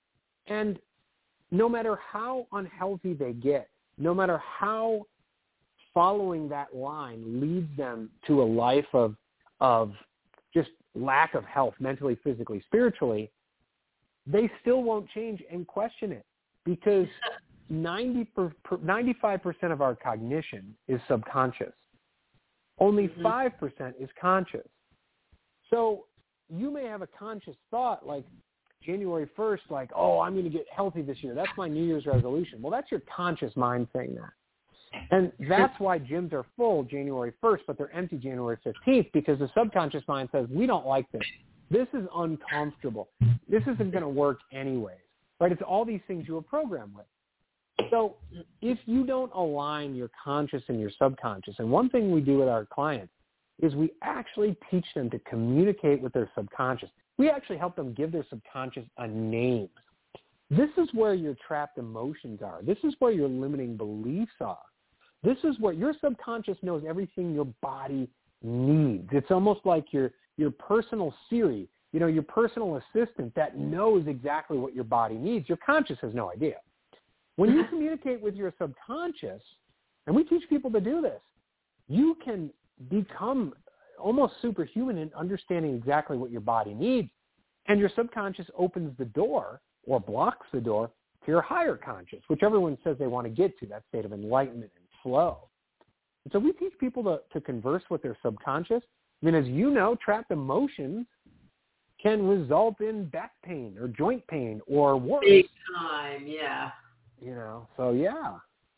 And no matter how unhealthy they get, no matter how following that line leads them to a life of of just lack of health, mentally, physically, spiritually, they still won't change and question it because ninety per, ninety-five percent of our cognition is subconscious. Only mm-hmm. five percent is conscious. So you may have a conscious thought like January first, like, oh, I'm going to get healthy this year. That's my New Year's resolution. Well, that's your conscious mind saying that. And that's why gyms are full January first, but they're empty January fifteenth, because the subconscious mind says, we don't like this. This is uncomfortable. This isn't going to work anyways, right? It's all these things you were programmed with. So if you don't align your conscious and your subconscious, and one thing we do with our clients is we actually teach them to communicate with their subconscious. We actually help them give their subconscious a name. This is where your trapped emotions are. This is where your limiting beliefs are. This is what your subconscious knows everything your body needs. It's almost like your your personal Siri, you know, your personal assistant that knows exactly what your body needs. Your conscious has no idea. When you communicate with your subconscious, and we teach people to do this, you can become almost superhuman in understanding exactly what your body needs. And your subconscious opens the door or blocks the door to your higher conscious, which everyone says they want to get to, that state of enlightenment and flow. And so we teach people to, to converse with their subconscious. I mean, as you know, trapped emotions can result in back pain or joint pain or worse. Big time, yeah. You know, so yeah.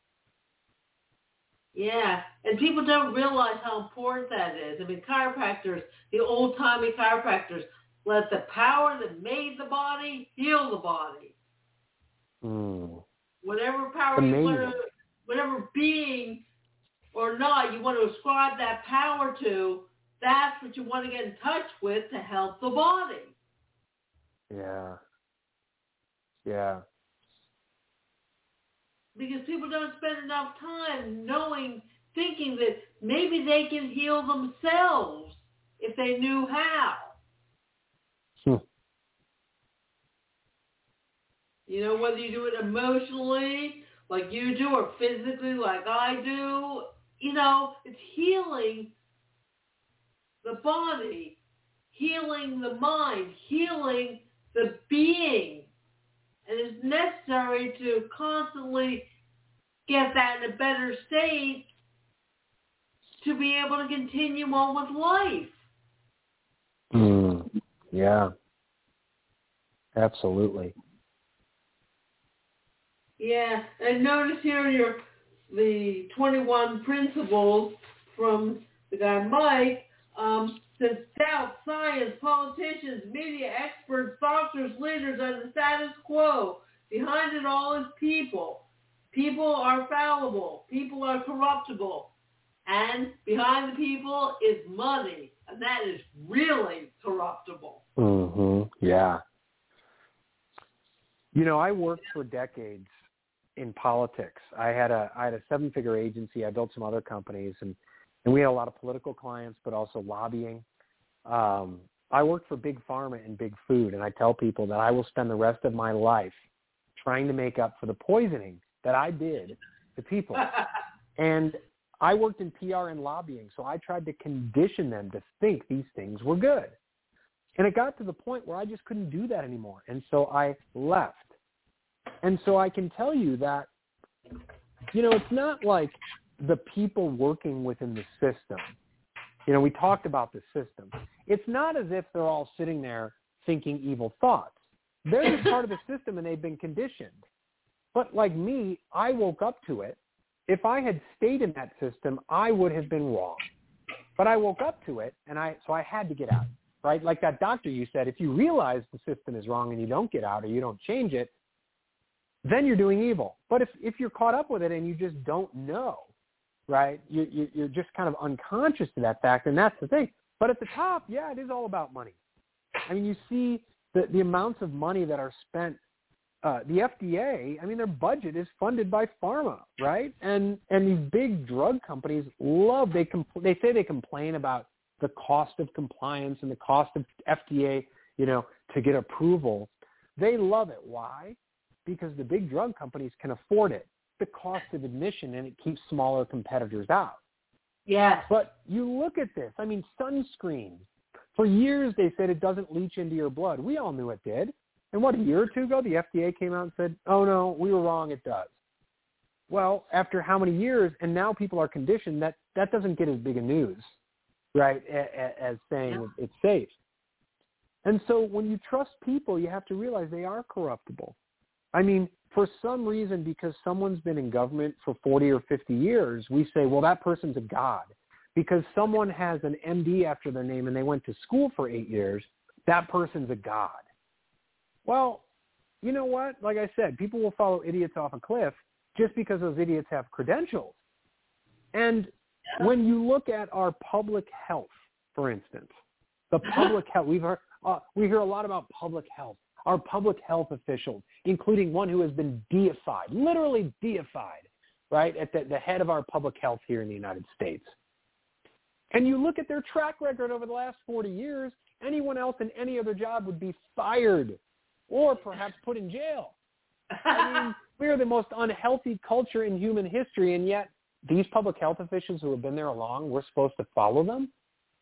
Yeah, and people don't realize how important that is. I mean, chiropractors, the old-timey chiropractors, let the power that made the body heal the body. Mm. Whatever power Amazing. you want to, whatever being or not you want to ascribe that power to, that's what you want to get in touch with to help the body. Yeah. Yeah. Because people don't spend enough time knowing, thinking that maybe they can heal themselves if they knew how. Hmm. You know, whether you do it emotionally, like you do, or physically, like I do, you know, it's healing the body, healing the mind, healing the being. And it's necessary to constantly get that in a better state to be able to continue on with life. Mm, yeah, absolutely. Yeah, and notice here in your the twenty-one principles from the guy Mike, um, says doubt, science, politicians, media experts, doctors, leaders, and the status quo. Behind it all is people. People are fallible. People are corruptible. And behind the people is money. And that is really corruptible. Mm-hmm. Yeah. You know, I worked for decades in politics. I had a I had a seven-figure agency. I built some other companies, and, and we had a lot of political clients, but also lobbying. Um, I worked for Big Pharma and Big Food, and I tell people that I will spend the rest of my life trying to make up for the poisoning that I did to people. And I worked in P R and lobbying, so I tried to condition them to think these things were good. And it got to the point where I just couldn't do that anymore, and so I left. And so I can tell you that, you know, it's not like the people working within the system. You know, we talked about the system. It's not as if they're all sitting there thinking evil thoughts. They're just part of the system, and they've been conditioned. But like me, I woke up to it. If I had stayed in that system, I would have been wrong. But I woke up to it, and I so I had to get out, right? Like that doctor you said, if you realize the system is wrong and you don't get out or you don't change it, then you're doing evil. But if, if you're caught up with it and you just don't know, right, you, you, you're just kind of unconscious to that fact, and that's the thing. But at the top, yeah, it is all about money. I mean, you see the, the amounts of money that are spent. Uh, the F D A, I mean, their budget is funded by pharma, right? And and these big drug companies love, they compl- they say they complain about the cost of compliance and the cost of F D A, you know, to get approval. They love it. Why? Because the big drug companies can afford it, the cost of admission, and it keeps smaller competitors out. Yes. But you look at this. I mean, sunscreen. For years, they said it doesn't leach into your blood. We all knew it did. And what, a year or two ago, the F D A came out and said, oh, no, we were wrong, it does. Well, after how many years, and now people are conditioned that that doesn't get as big a news, right, as, as saying yeah. it's safe. And so when you trust people, you have to realize they are corruptible. I mean, for some reason, because someone's been in government for forty or fifty years, we say, well, that person's a god. Because someone has an M D after their name and they went to school for eight years, that person's a god. Well, you know what? Like I said, people will follow idiots off a cliff just because those idiots have credentials. And yeah. when you look at our public health, for instance, the public health, we've heard, uh, we hear a lot about public health. Our public health officials, including one who has been deified, literally deified, right, at the, the head of our public health here in the United States. And you look at their track record over the last forty years, anyone else in any other job would be fired or perhaps put in jail. I mean, we are the most unhealthy culture in human history, and yet these public health officials who have been there a long, we're supposed to follow them.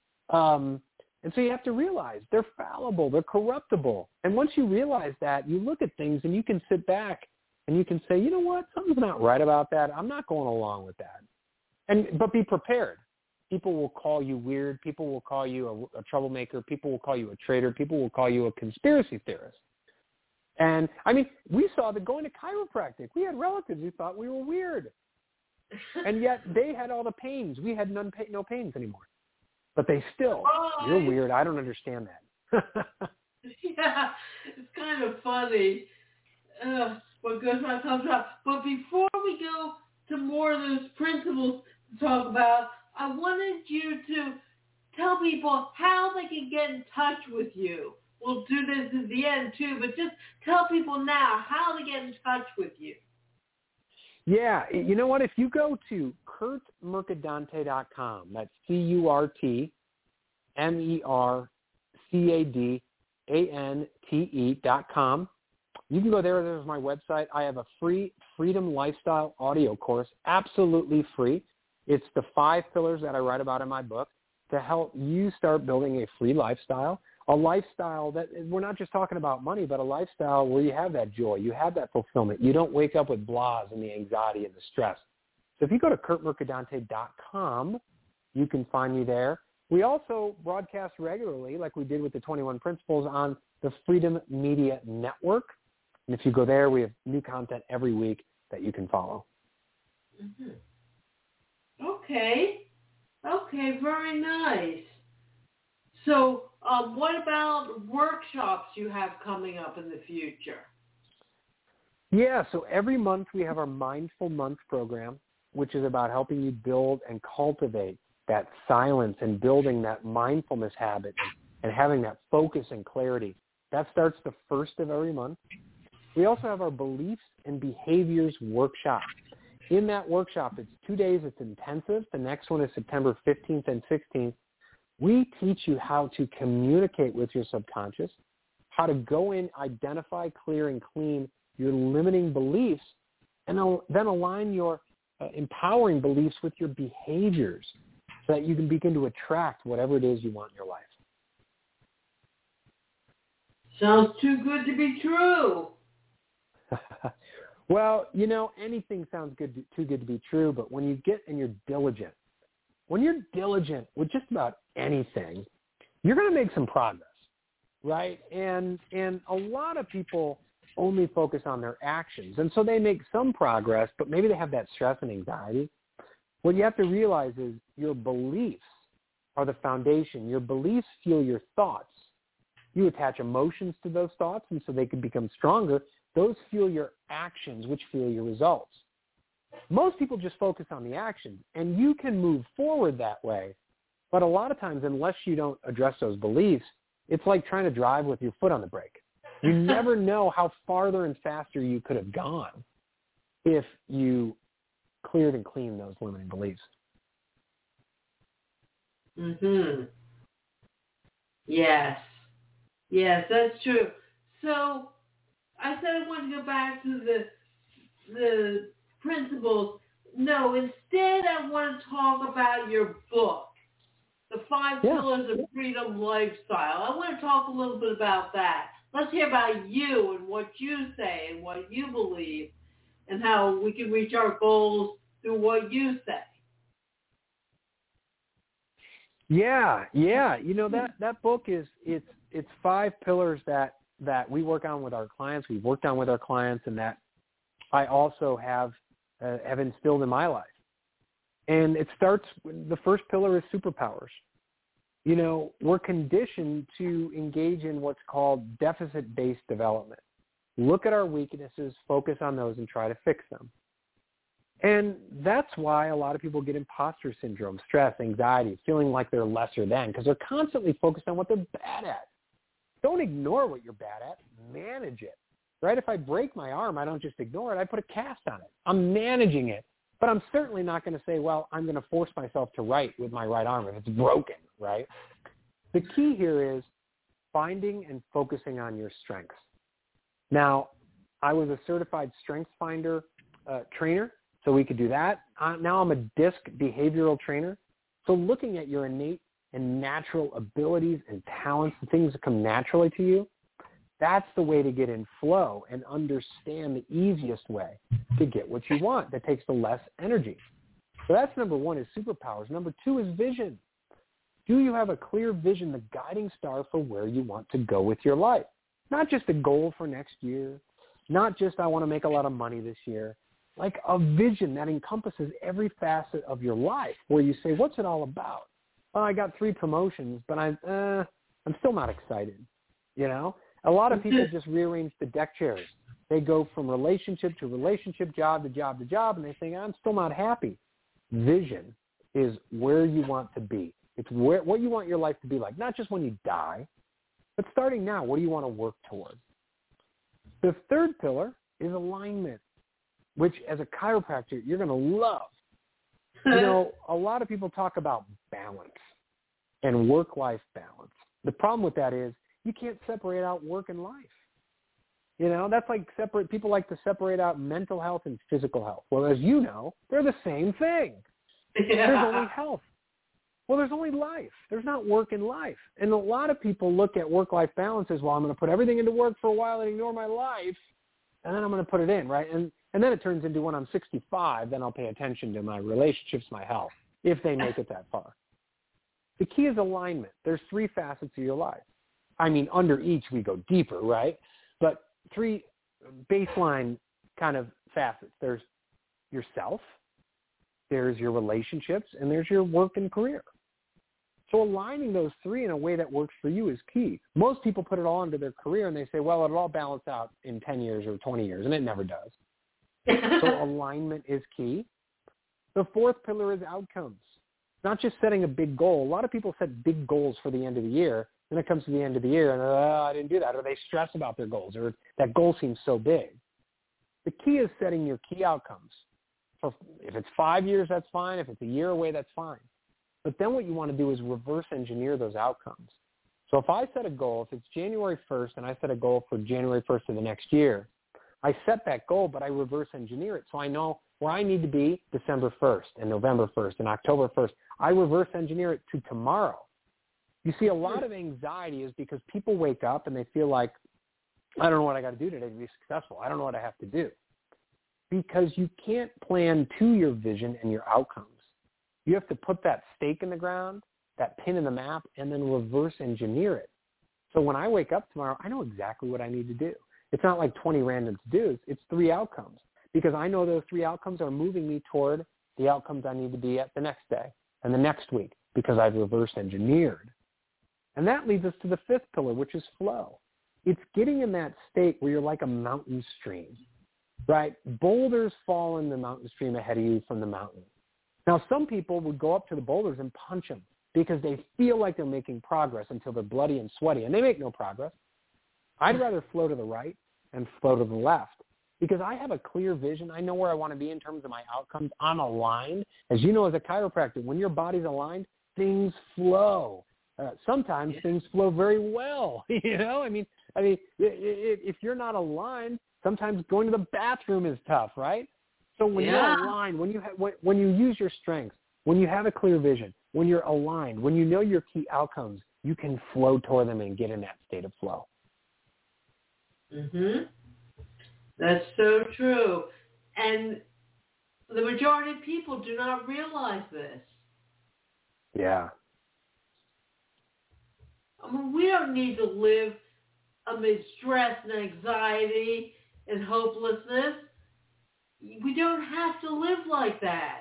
Um, and so you have to realize they're fallible, they're corruptible. And once you realize that, you look at things and you can sit back and you can say, you know what, something's not right about that. I'm not going along with that. And but be prepared. People will call you weird. People will call you a, a troublemaker. People will call you a traitor. People will call you a conspiracy theorist. And, I mean, we saw that going to chiropractic. We had relatives who thought we were weird. And yet they had all the pains. We had none, no pains anymore. But they still, oh, you're weird. I don't understand that. Yeah, it's kind of funny uh, what goes on comes up. But before we go to more of those principles to talk about, I wanted you to tell people how they can get in touch with you. We'll do this at the end, too, but just tell people now how to get in touch with you. Yeah, you know what? If you go to Curt Mercadante dot com, that's C U R T M E R C A D A N T E dot com, you can go there. There's my website. I have a free Freedom Lifestyle audio course, absolutely free. It's the five pillars that I write about in my book to help you start building a free lifestyle. A lifestyle that we're not just talking about money, but a lifestyle where you have that joy, you have that fulfillment. You don't wake up with blahs and the anxiety and the stress. So if you go to Curt Mercadante dot com, you can find me there. We also broadcast regularly, like we did with the twenty-one Principles, on the Freedom Media Network. And if you go there, we have new content every week that you can follow. Mm-hmm. Okay. Okay, very nice. So um, what about workshops you have coming up in the future? Yeah, so every month we have our Mindful Month program, which is about helping you build and cultivate that silence and building that mindfulness habit and having that focus and clarity. That starts the first of every month. We also have our Beliefs and Behaviors workshop. In that workshop, it's two days, it's intensive. The next one is September fifteenth and sixteenth. We teach you how to communicate with your subconscious, how to go in, identify, clear, and clean your limiting beliefs, and then align your uh, empowering beliefs with your behaviors so that you can begin to attract whatever it is you want in your life. Sounds too good to be true. Well, you know, anything sounds good to, too good to be true, but when you get and you're diligent, when you're diligent with just about anything, you're going to make some progress, right? And and a lot of people only focus on their actions, and so they make some progress, but maybe they have that stress and anxiety. What you have to realize is your beliefs are the foundation. Your beliefs fuel your thoughts. You attach emotions to those thoughts, and so they can become stronger. Those fuel your actions, which fuel your results. Most people just focus on the action, and you can move forward that way. But a lot of times, unless you don't address those beliefs, it's like trying to drive with your foot on the brake. You never know how farther and faster you could have gone if you cleared and cleaned those limiting beliefs. Mm-hmm. Yes. Yes, that's true. So I said I wanted to go back to the the principles. No, instead I want to talk about your book, The Five yeah. Pillars of Freedom Lifestyle. I want to talk a little bit about that. Let's hear about you and what you say and what you believe and how we can reach our goals through what you say. Yeah, yeah. You know, that, that book is, it's, it's five pillars that, that we work on with our clients. We've worked on with our clients, and that I also have, uh, have instilled in my life. And it starts, the first pillar is superpowers. You know, we're conditioned to engage in what's called deficit-based development. Look at our weaknesses, focus on those, and try to fix them. And that's why a lot of people get imposter syndrome, stress, anxiety, feeling like they're lesser than, because they're constantly focused on what they're bad at. Don't ignore what you're bad at. Manage it, right? If I break my arm, I don't just ignore it. I put a cast on it. I'm managing it. But I'm certainly not going to say, well, I'm going to force myself to write with my right arm if it's broken, right? The key here is finding and focusing on your strengths. Now, I was a certified strengths finder uh, trainer, so we could do that. Uh, now I'm a DISC behavioral trainer. So looking at your innate and natural abilities and talents, the things that come naturally to you, that's the way to get in flow and understand the easiest way to get what you want that takes the less energy. So that's number one, is superpowers. Number two is vision. Do you have a clear vision, the guiding star for where you want to go with your life? Not just a goal for next year, not just I want to make a lot of money this year, like a vision that encompasses every facet of your life where you say, what's it all about? Oh, I got three promotions, but I, uh, I'm still not excited, you know? A lot of people just rearrange the deck chairs. They go from relationship to relationship, job to job to job, and they think, I'm still not happy. Vision is where you want to be. It's where, what you want your life to be like, not just when you die, but starting now, what do you want to work towards? The third pillar is alignment, which as a chiropractor, you're going to love. You know, a lot of people talk about balance and work-life balance. The problem with that is you can't separate out work and life. You know, that's like separate, people like to separate out mental health and physical health. Well, as you know, they're the same thing. Yeah. There's only health. Well, there's only life. There's not work and life. And a lot of people look at work-life balance as, well, I'm going to put everything into work for a while and ignore my life, and then I'm going to put it in, right? And and then it turns into when I'm sixty-five, then I'll pay attention to my relationships, my health, if they make it that far. The key is alignment. There's three facets of your life. I mean, under each we go deeper, right? But three baseline kind of facets. There's yourself, there's your relationships, and there's your work and career. So aligning those three in a way that works for you is key. Most people put it all into their career, and they say, well, it'll all balance out in ten years or twenty years, and it never does. So alignment is key. The fourth pillar is outcomes. Not just setting a big goal. A lot of people set big goals for the end of the year. Then it comes to the end of the year, and oh, I didn't do that. Or they stress about their goals, or that goal seems so big. The key is setting your key outcomes. So if it's five years, that's fine. If it's a year away, that's fine. But then what you want to do is reverse engineer those outcomes. So if I set a goal, if it's January first and I set a goal for January first of the next year, I set that goal, but I reverse engineer it. So I know where I need to be December first and November first and October first. I reverse engineer it to tomorrow. You see, a lot of anxiety is because people wake up and they feel like, I don't know what I got to do today to be successful. I don't know what I have to do. Because you can't plan to your vision and your outcomes. You have to put that stake in the ground, that pin in the map, and then reverse engineer it. So when I wake up tomorrow, I know exactly what I need to do. It's not like twenty random to-dos. It's three outcomes, because I know those three outcomes are moving me toward the outcomes I need to be at the next day and the next week, because I've reverse engineered. And that leads us to the fifth pillar, which is flow. It's getting in that state where you're like a mountain stream, right? Boulders fall in the mountain stream ahead of you from the mountain. Now, some people would go up to the boulders and punch them because they feel like they're making progress until they're bloody and sweaty, and they make no progress. I'd rather flow to the right and flow to the left because I have a clear vision. I know where I want to be in terms of my outcomes. I'm aligned. As you know, as a chiropractor, when your body's aligned, things flow. Uh, sometimes yeah. things flow very well. You know, I mean, I mean, if, if you're not aligned, sometimes going to the bathroom is tough, right? So when yeah. you're aligned, when you ha- when, when you use your strengths, when you have a clear vision, when you're aligned, when you know your key outcomes, you can flow toward them and get in that state of flow. Mhm. That's so true, and the majority of people do not realize this. Yeah. I mean, we don't need to live amid stress and anxiety and hopelessness. We don't have to live like that.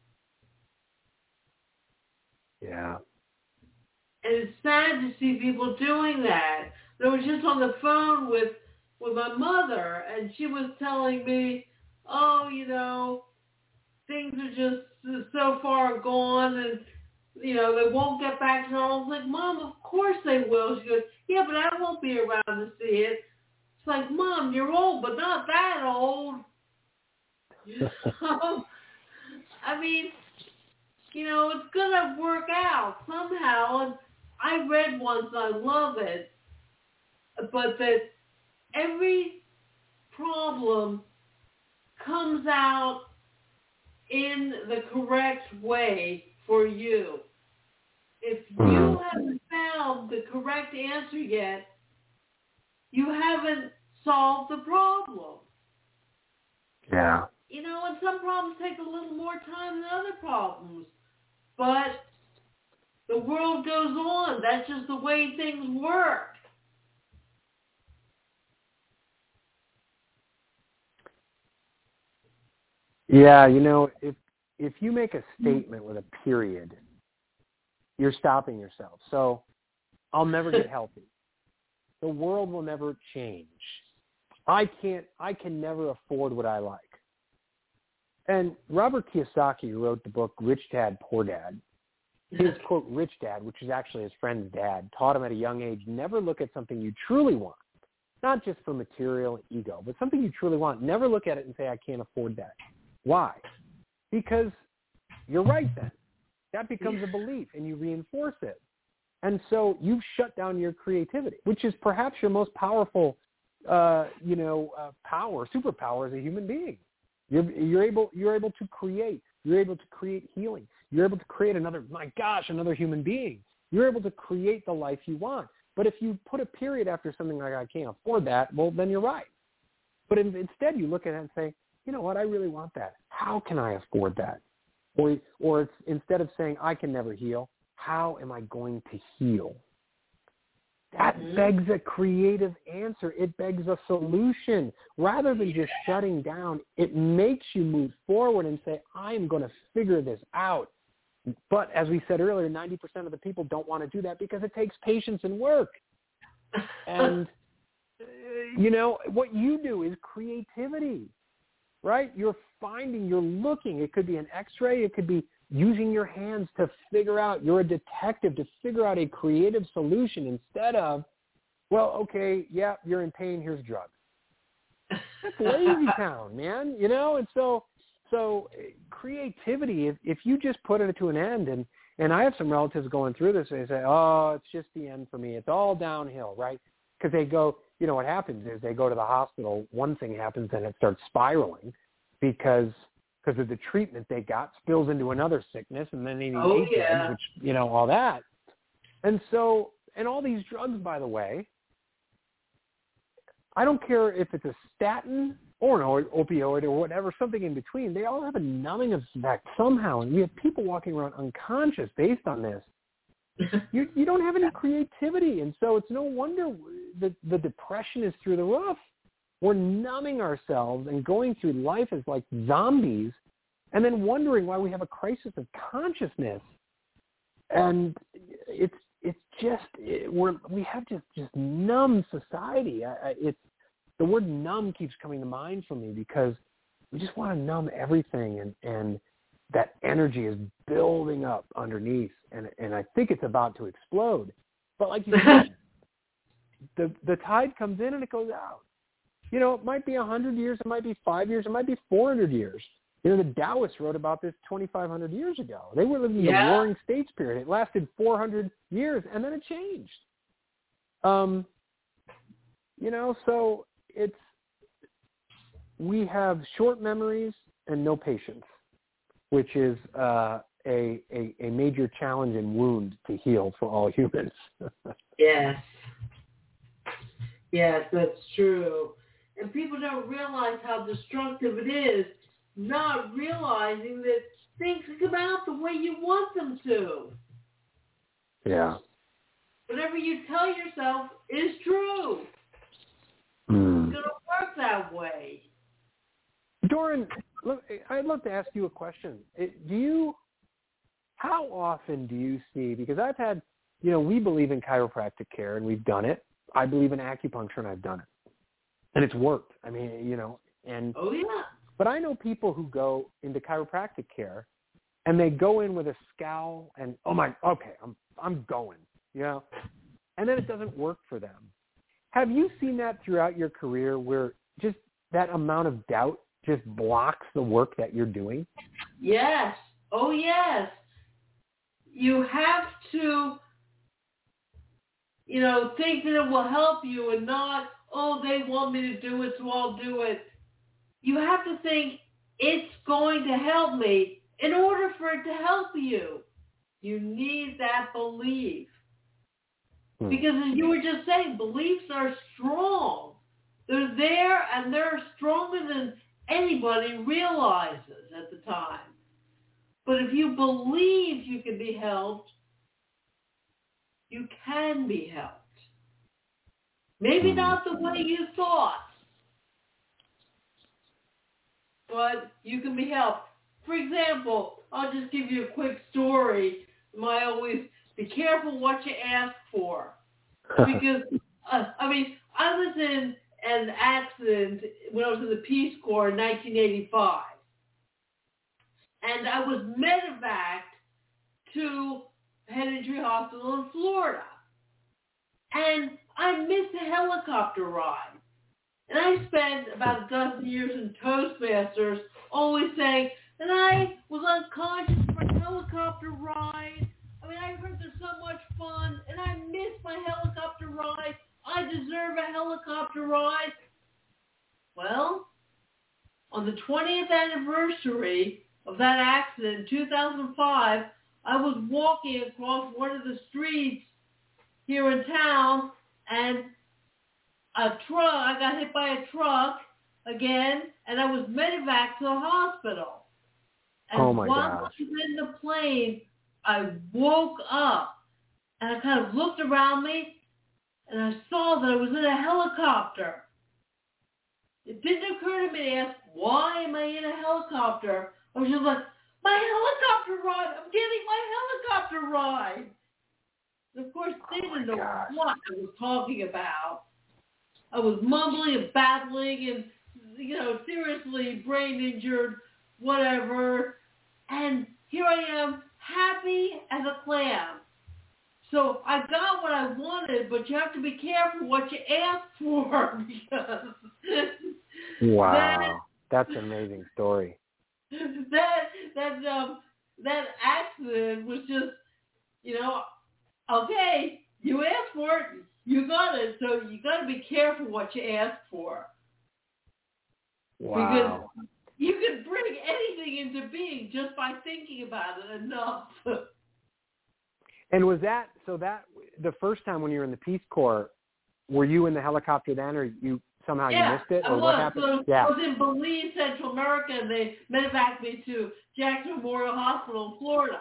Yeah. And it's sad to see people doing that. I was just on the phone with, with my mother, and she was telling me, oh, you know, things are just so far gone, and, you know, they won't get back to normal. I was like, Mom, of course they will. She goes, yeah, but I won't be around to see it. It's like, Mom, you're old, but not that old. So, I mean, you know, it's going to work out somehow. And I read once, and I love it, but that every problem comes out in the correct way for you. If you haven't found the correct answer yet, you haven't solved the problem. Yeah. You know, and some problems take a little more time than other problems. But the world goes on. That's just the way things work. Yeah, you know, if if you make a statement with a period, you're stopping yourself. So, I'll never get healthy. The world will never change. I can't, I can never afford what I like. And Robert Kiyosaki, who wrote the book Rich Dad, Poor Dad, his quote, Rich Dad, which is actually his friend's dad, taught him at a young age, never look at something you truly want, not just for material and ego, but something you truly want. Never look at it and say, I can't afford that. Why? Because you're right then. That becomes a belief, and you reinforce it. And so you've shut down your creativity, which is perhaps your most powerful, uh, you know, uh, power, superpower as a human being. You're, you're able, you're able to create. You're able to create healing. You're able to create another, my gosh, another human being. You're able to create the life you want. But if you put a period after something like, I can't afford that, well, then you're right. But in, instead you look at it and say, you know what, I really want that. How can I afford that? Or, or it's, instead of saying, I can never heal, how am I going to heal? That mm-hmm. begs a creative answer. It begs a solution. Rather than just shutting down, it makes you move forward and say, I'm going to figure this out. But as we said earlier, ninety percent of the people don't want to do that because it takes patience and work. And, you know, what you do is creativity, right? You're finding, you're looking. It could be an x-ray. It could be using your hands to figure out. You're a detective to figure out a creative solution instead of, well, okay, yeah, you're in pain. Here's drugs. That's lazy town, man, you know? And so... So creativity, if, if you just put it to an end, and, and I have some relatives going through this, they say, oh, it's just the end for me. It's all downhill, right? Because they go, you know, what happens is they go to the hospital, one thing happens, and it starts spiraling because because of the treatment they got spills into another sickness, and then they need oh, eight yeah. drugs, which, you know, all that. And so, and all these drugs, by the way, I don't care if it's a statin or an opioid or whatever, something in between, they all have a numbing effect somehow. And we have people walking around unconscious based on this. you, you don't have any creativity. And so it's no wonder the, the depression is through the roof. We're numbing ourselves and going through life as like zombies and then wondering why we have a crisis of consciousness. And it's it's just, it, we're, we have just, just numb society. I, I, it's, the word numb keeps coming to mind for me because we just want to numb everything, and, and that energy is building up underneath, and and I think it's about to explode. But like you said, the the tide comes in and it goes out. You know, it might be a hundred years, it might be five years, it might be four hundred years. You know, the Taoists wrote about this twenty-five hundred years ago. They were living in yeah. the Warring States period. It lasted four hundred years, and then it changed. Um, you know, so it's, we have short memories and no patience, which is uh, a, a a major challenge and wound to heal for all humans. Yes. Yes, that's true. And people don't realize how destructive it is, not realizing that things come out the way you want them to. Yeah. Whatever you tell yourself is true. Mm. It's going to work that way. Doran, look, I'd love to ask you a question. Do you, how often do you see, because I've had, you know, we believe in chiropractic care and we've done it. I believe in acupuncture and I've done it. And it's worked. I mean, you know, and. Oh, yeah. But I know people who go into chiropractic care and they go in with a scowl and, oh my, okay, I'm, I'm going, you know, and then it doesn't work for them. Have you seen that throughout your career where just that amount of doubt just blocks the work that you're doing? Yes. Oh, yes. You have to, you know, think that it will help you and not, oh, they want me to do it, so I'll do it. You have to think it's going to help me. In order for it to help you, you need that belief. Hmm. Because as you were just saying, beliefs are strong. They're there and they're stronger than anybody realizes at the time. But if you believe you can be helped, you can be helped. Maybe not the way you thought, but you can be helped. For example, I'll just give you a quick story. I always be careful what you ask for. Because, uh, I mean, I was in an accident when I was in the Peace Corps in nineteen eighty-five. And I was medevaced to Henry Hospital in Florida. And I missed a helicopter ride. And I spent about a dozen years in Toastmasters always saying, and I was unconscious for a helicopter ride. I mean, I heard there's so much fun, and I missed my helicopter ride. I deserve a helicopter ride. Well, on the twentieth anniversary of that accident in two thousand five, I was walking across one of the streets here in town, and a truck, I got hit by a truck again, and I was medevaced to the hospital. And oh my while gosh. I was in the plane, I woke up, and I kind of looked around me, and I saw that I was in a helicopter. It didn't occur to me to ask, why am I in a helicopter? I was just like, my helicopter ride! I'm getting my helicopter ride! And of course, they oh didn't know gosh. what I was talking about. I was mumbling and babbling and, you know, seriously brain injured, whatever. And here I am, happy as a clam. So I got what I wanted, but you have to be careful what you ask for because wow, that, that's an amazing story. That that um that accident was just, you know, okay, you asked for it, you got it, so you got to be careful what you ask for. Wow. Because you can bring anything into being just by thinking about it enough. And was that, so that, the first time when you were in the Peace Corps, were you in the helicopter then, or you somehow yeah, you missed it, or I was. what happened? So yeah. I was in Belize, Central America, and they medevaced me to Jackson Memorial Hospital in Florida.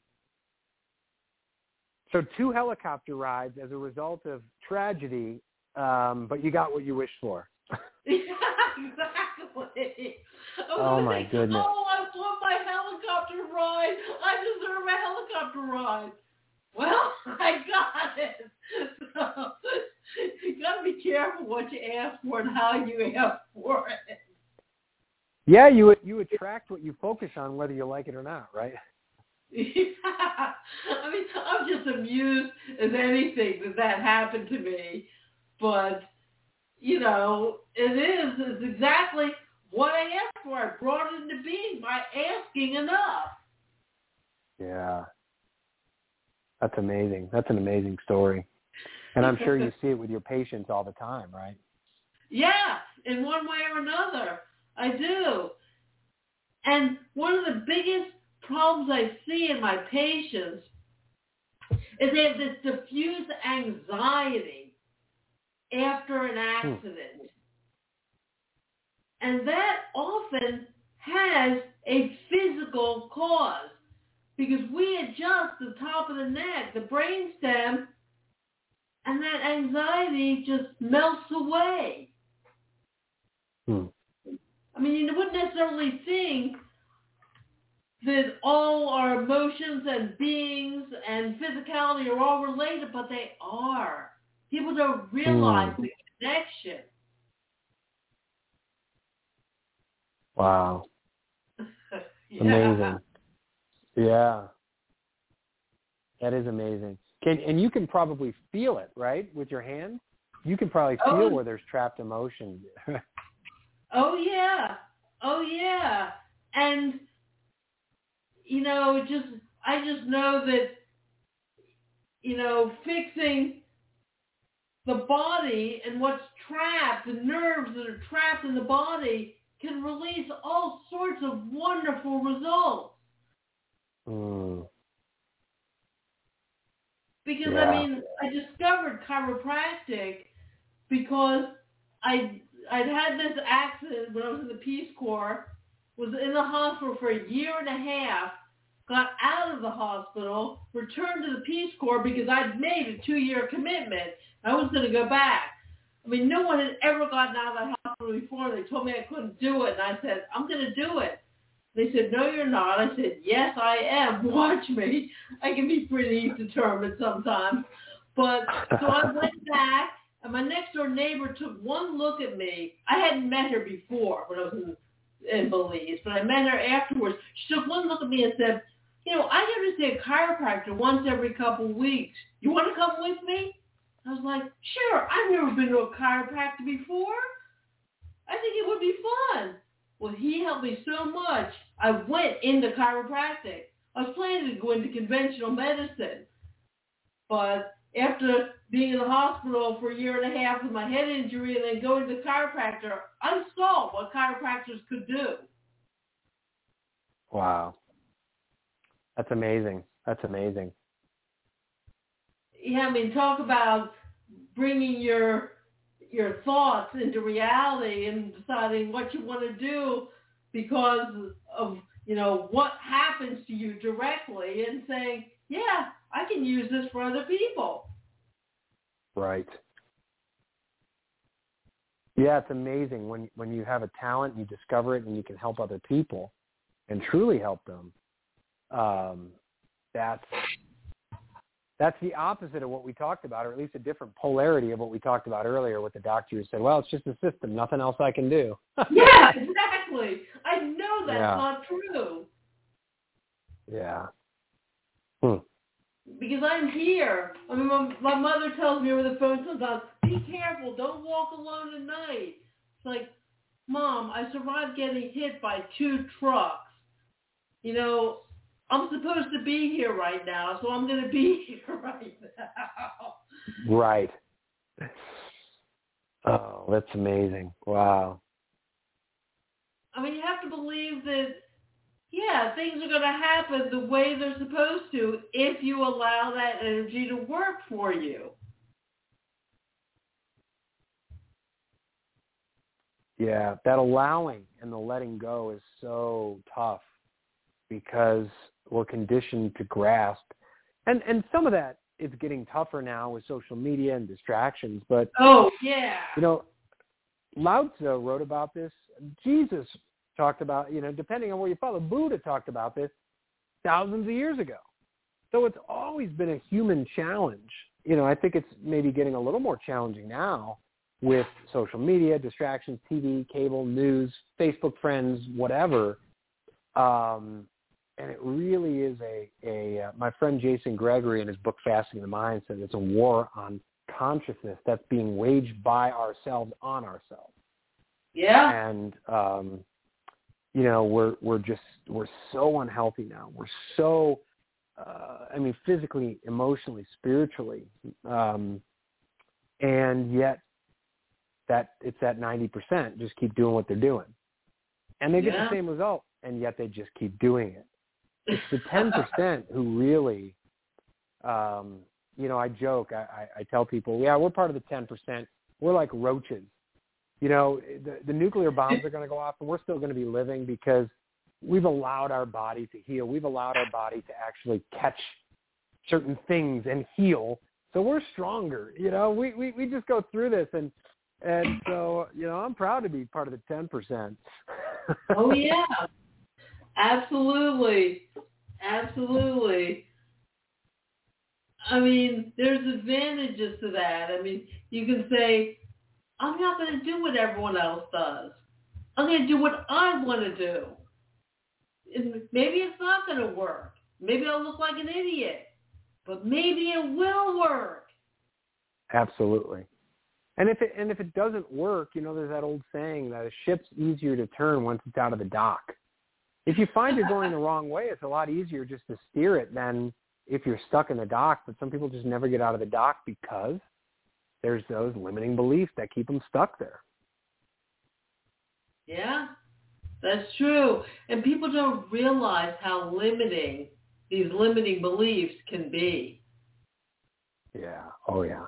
So two helicopter rides as a result of tragedy, um, but you got what you wished for. Yeah, exactly. Oh, my like, goodness. Oh, I want my helicopter ride. I deserve a helicopter ride. Well, I got it. So, you got to be careful what you ask for and how you ask for it. Yeah, you you attract what you focus on, whether you like it or not, right? Yeah. I mean, I'm just amused as anything that that happened to me. But, you know, it is it's exactly what I asked for. I brought it into being by asking enough. Yeah. That's amazing. That's an amazing story. And I'm sure you see it with your patients all the time, right? Yeah, in one way or another. I do. And one of the biggest problems I see in my patients is they have this diffuse anxiety after an accident. Hmm. And that often has a physical cause because we adjust the top of the neck, the brainstem, and that anxiety just melts away. Hmm. I mean, you wouldn't necessarily think that all our emotions and beings and physicality are all related, but they are. People don't realize mm. the connection. Wow. Yeah. Amazing. Yeah. That is amazing. Can and you can probably feel it, right, with your hand? You can probably feel oh. where there's trapped emotion. Oh, yeah. Oh, yeah. And, you know, just I just know that, you know, fixing the body and what's trapped, the nerves that are trapped in the body can release all sorts of wonderful results. Mm. Because, yeah. I mean, I discovered chiropractic because I, I'd had this accident when I was in the Peace Corps, was in the hospital for a year and a half, got out of the hospital, returned to the Peace Corps because I'd made a two-year commitment. I was going to go back. I mean, no one had ever gotten out of that hospital before. They told me I couldn't do it, and I said, I'm going to do it. They said, no, you're not. I said, yes, I am. Watch me. I can be pretty determined sometimes. But so I went back, and my next-door neighbor took one look at me. I hadn't met her before when I was in, in Belize, but I met her afterwards. She took one look at me and said, you know, I go to see a chiropractor once every couple of weeks. You want to come with me? I was like, sure. I've never been to a chiropractor before. I think it would be fun. Well, he helped me so much, I went into chiropractic. I was planning to go into conventional medicine. But after being in the hospital for a year and a half with my head injury and then going to chiropractor, I saw what chiropractors could do. Wow. That's amazing. That's amazing. Yeah, I mean, talk about bringing your your thoughts into reality and deciding what you want to do because of, you know, what happens to you directly and saying, yeah, I can use this for other people. Right. Yeah, it's amazing when when you have a talent, you discover it, and you can help other people and truly help them. Um, that's that's the opposite of what we talked about, or at least a different polarity of what we talked about earlier with the doctor who said, well, it's just a system, nothing else I can do. Yeah, exactly. I know that's yeah. not true. Yeah. Hmm. Because I'm here. I mean, my, my mother tells me over the phone sometimes, be careful, don't walk alone at night. It's like, Mom, I survived getting hit by two trucks. You know, I'm supposed to be here right now, so I'm going to be here right now. Right. Oh, that's amazing. Wow. I mean, you have to believe that, yeah, things are going to happen the way they're supposed to if you allow that energy to work for you. Yeah, that allowing and the letting go is so tough because we're conditioned to grasp. And and some of that is getting tougher now with social media and distractions. But, oh, yeah. you know, Lao Tzu wrote about this. Jesus talked about, you know, depending on where you follow, Buddha talked about this thousands of years ago. So it's always been a human challenge. You know, I think it's maybe getting a little more challenging now with social media, distractions, T V, cable, news, Facebook friends, whatever. Um, and it really is a, a uh, my friend Jason Gregory in his book Fasting the Mind said it's a war on consciousness that's being waged by ourselves on ourselves. Yeah. And, um, you know, we're, we're just, we're so unhealthy now. We're so, uh, I mean, physically, emotionally, spiritually. Um, and yet that it's at ninety percent, just keep doing what they're doing. And they get yeah. the same result, and yet they just keep doing it. It's the ten percent who really, um, you know, I joke, I, I, I tell people, yeah, we're part of the ten percent. We're like roaches. You know, the, the nuclear bombs are going to go off, and we're still going to be living because we've allowed our body to heal. We've allowed our body to actually catch certain things and heal. So we're stronger. You know, we, we, we just go through this. And, and so, you know, I'm proud to be part of the ten percent. Oh, yeah. Absolutely. Absolutely. I mean, there's advantages to that. I mean, you can say, I'm not going to do what everyone else does. I'm going to do what I want to do. And maybe it's not going to work. Maybe I'll look like an idiot. But maybe it will work. Absolutely. And if it and if it doesn't work, you know, there's that old saying that a ship's easier to turn once it's out of the dock. If you find you're going the wrong way, it's a lot easier just to steer it than if you're stuck in the dock. But some people just never get out of the dock because there's those limiting beliefs that keep them stuck there. Yeah, that's true. And people don't realize how limiting these limiting beliefs can be. Yeah. Oh, yeah.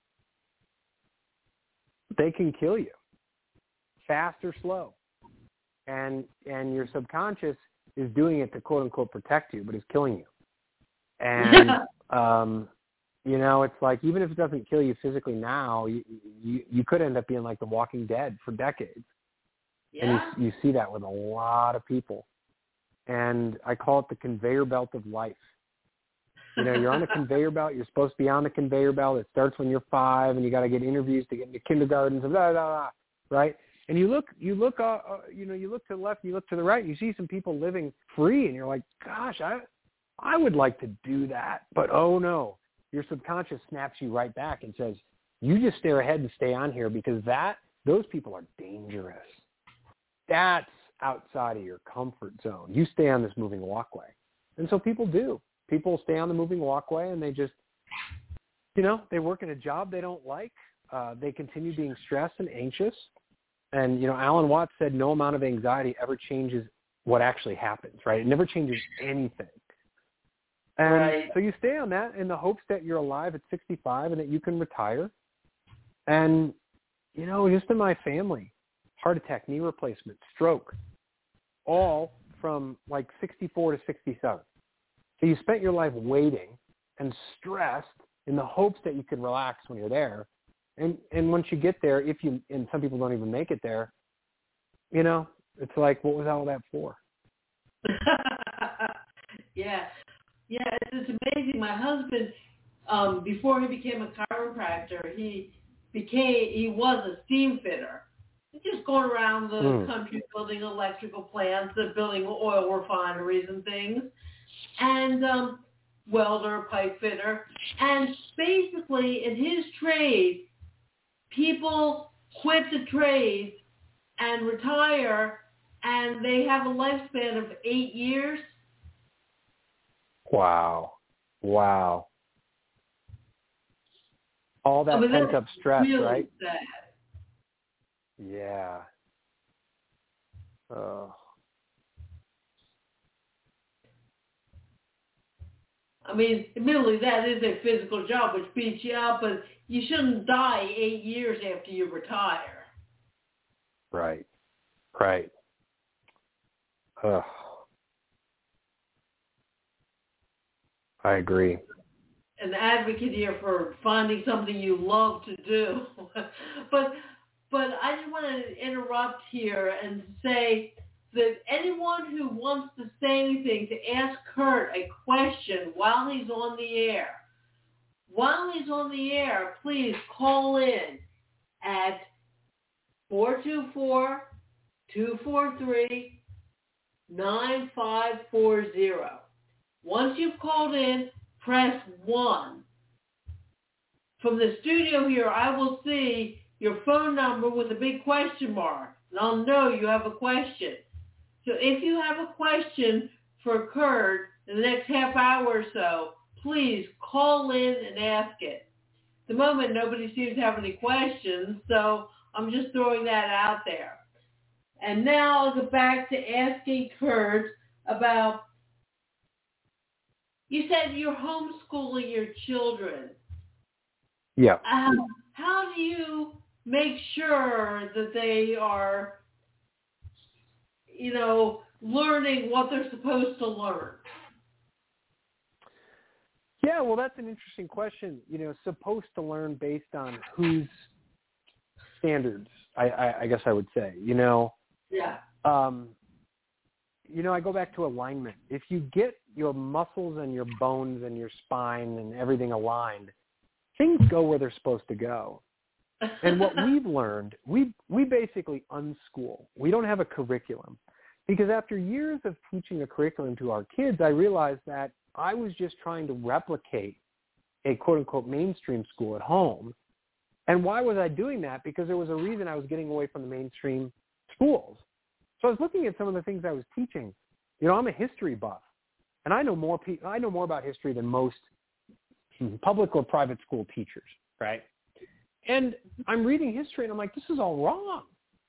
They can kill you, fast or slow. And and your subconscious is doing it to, quote, unquote, protect you, but it's killing you. And, um, you know, it's like even if it doesn't kill you physically now, you, you, you could end up being like the Walking Dead for decades. Yeah. And you, you see that with a lot of people. And I call it the conveyor belt of life. You know, you're on the conveyor belt. You're supposed to be on the conveyor belt. It starts when you're five, and you got to get interviews to get into kindergartens and blah, blah, blah, right? And you look, you look, uh, uh, you know, you look to the left, you look to the right, and you see some people living free, and you're like, gosh, I, I would like to do that, but oh no, your subconscious snaps you right back and says, you just stare ahead and stay on here because that, those people are dangerous. That's outside of your comfort zone. You stay on this moving walkway. And so people do. People stay on the moving walkway and they just, you know, they work in a job they don't like. Uh, they continue being stressed and anxious. And, you know, Alan Watts said no amount of anxiety ever changes what actually happens, right? It never changes anything. And right. So you stay on that in the hopes that you're alive at sixty-five and that you can retire. And, you know, just in my family, heart attack, knee replacement, stroke, all from like sixty-four to sixty-seven. So you spent your life waiting and stressed in the hopes that you could relax when you're there. And and once you get there, if you and some people don't even make it there, you know, it's like, what was all that for? yeah, yeah, it's, it's amazing. My husband, um, before he became a chiropractor, he became he was a steam fitter. He's just going around the mm. country building electrical plants and building oil refineries and things, and um, welder, pipe fitter, and basically in his trade, people quit the trade and retire, and they have a lifespan of eight years. Wow. Wow. All that I mean, pent-up stress, really right? Sad. Yeah. Oh. I mean, admittedly, that is a physical job which beats you up, but you shouldn't die eight years after you retire. Right. Right. Ugh. I agree. An advocate here for finding something you love to do. but but I just want to interrupt here and say that anyone who wants to say anything, to ask Kurt a question while he's on the air, while he's on the air, please call in at four two four, two four three, nine five four zero. Once you've called in, press one. From the studio here, I will see your phone number with a big question mark, and I'll know you have a question. So if you have a question for Kurt in the next half hour or so, please call in and ask it. At the moment, nobody seems to have any questions, so I'm just throwing that out there. And now I'll go back to asking Kurt about, you said you're homeschooling your children. Yeah. Um, how do you make sure that they are, you know, learning what they're supposed to learn? Yeah, well, that's an interesting question. You know, supposed to learn based on whose standards, I, I, I guess I would say. You know, yeah. Um, you know, I go back to alignment. If you get your muscles and your bones and your spine and everything aligned, things go where they're supposed to go. And what we've learned, we we basically unschool. We don't have a curriculum. Because after years of teaching a curriculum to our kids, I realized that I was just trying to replicate a quote-unquote mainstream school at home. And why was I doing that? Because there was a reason I was getting away from the mainstream schools. So I was looking at some of the things I was teaching. You know, I'm a history buff, and I know more pe- I know more about history than most public or private school teachers, right? And I'm reading history, and I'm like, this is all wrong,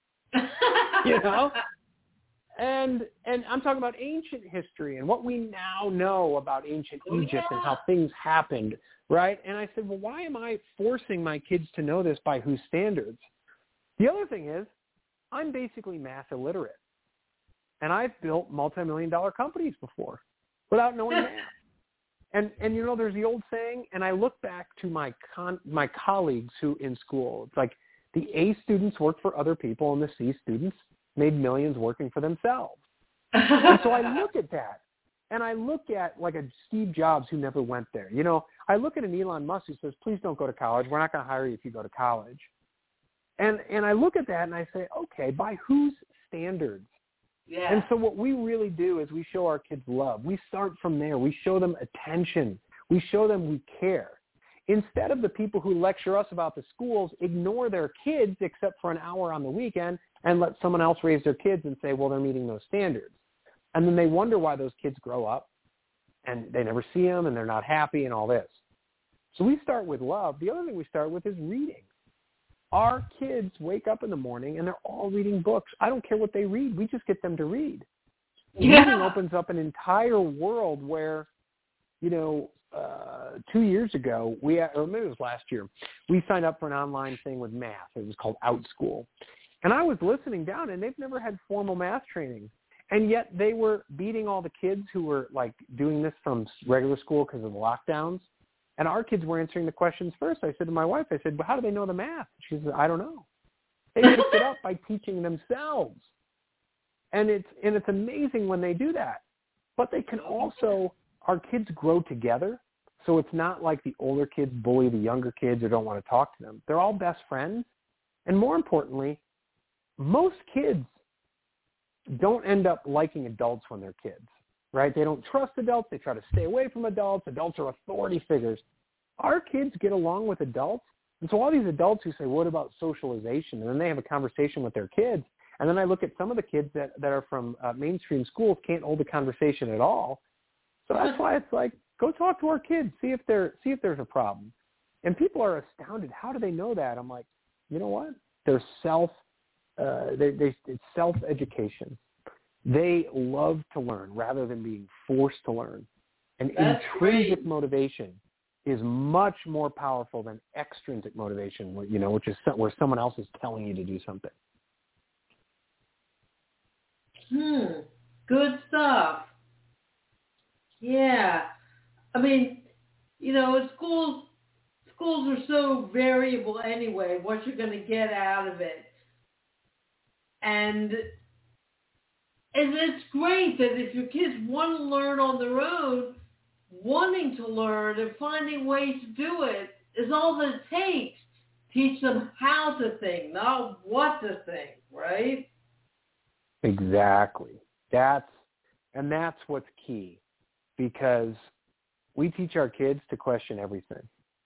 you know? And and I'm talking about ancient history and what we now know about ancient oh, Egypt yeah. and how things happened, right? And I said, well, why am I forcing my kids to know this by whose standards? The other thing is, I'm basically math illiterate. And I've built multi-million dollar companies before without knowing math. And, and you know, there's the old saying, and I look back to my con- my colleagues who in school, it's like the A students worked for other people and the C students made millions working for themselves. And so I look at that, and I look at like a Steve Jobs who never went there. You know, I look at an Elon Musk who says, please don't go to college. We're not going to hire you if you go to college. And and I look at that and I say, okay, by whose standards? Yeah. And so what we really do is we show our kids love. We start from there. We show them attention. We show them we care. Instead of the people who lecture us about the schools, ignore their kids except for an hour on the weekend and let someone else raise their kids and say, well, they're meeting those standards. And then they wonder why those kids grow up and they never see them and they're not happy and all this. So we start with love. The other thing we start with is reading. Our kids wake up in the morning and they're all reading books. I don't care what they read. We just get them to read. Yeah. Reading opens up an entire world where, you know, uh, two years ago, we or maybe it was last year, we signed up for an online thing with math. It was called OutSchool. And I was listening down, and they've never had formal math training. And yet they were beating all the kids who were, like, doing this from regular school because of the lockdowns. And our kids were answering the questions first. I said to my wife, I said, well, how do they know the math? She said, I don't know. They picked it up by teaching themselves. And it's and it's amazing when they do that. But they can also, our kids grow together. So it's not like the older kids bully the younger kids or don't want to talk to them. They're all best friends. And more importantly, most kids don't end up liking adults when they're kids, right? They don't trust adults. They try to stay away from adults. Adults are authority figures. Our kids get along with adults. And so all these adults who say, what about socialization? And then they have a conversation with their kids. And then I look at some of the kids that, that are from uh, mainstream schools can't hold a conversation at all. So that's why it's like, go talk to our kids, see if they're see if there's a problem. And people are astounded. How do they know that? I'm like, you know what? They're self, uh, they, they, it's self-education. They love to learn rather than being forced to learn. And That's intrinsic great. motivation is much more powerful than extrinsic motivation, you know, which is where someone else is telling you to do something. Hmm. Good stuff. Yeah. I mean, you know, schools schools are so variable anyway, what you're going to get out of it. And and it's great that if your kids want to learn on their own, wanting to learn and finding ways to do it is all that it takes. Teach them how to think, not what to think, right? Exactly. That's and that's what's key, because we teach our kids to question everything.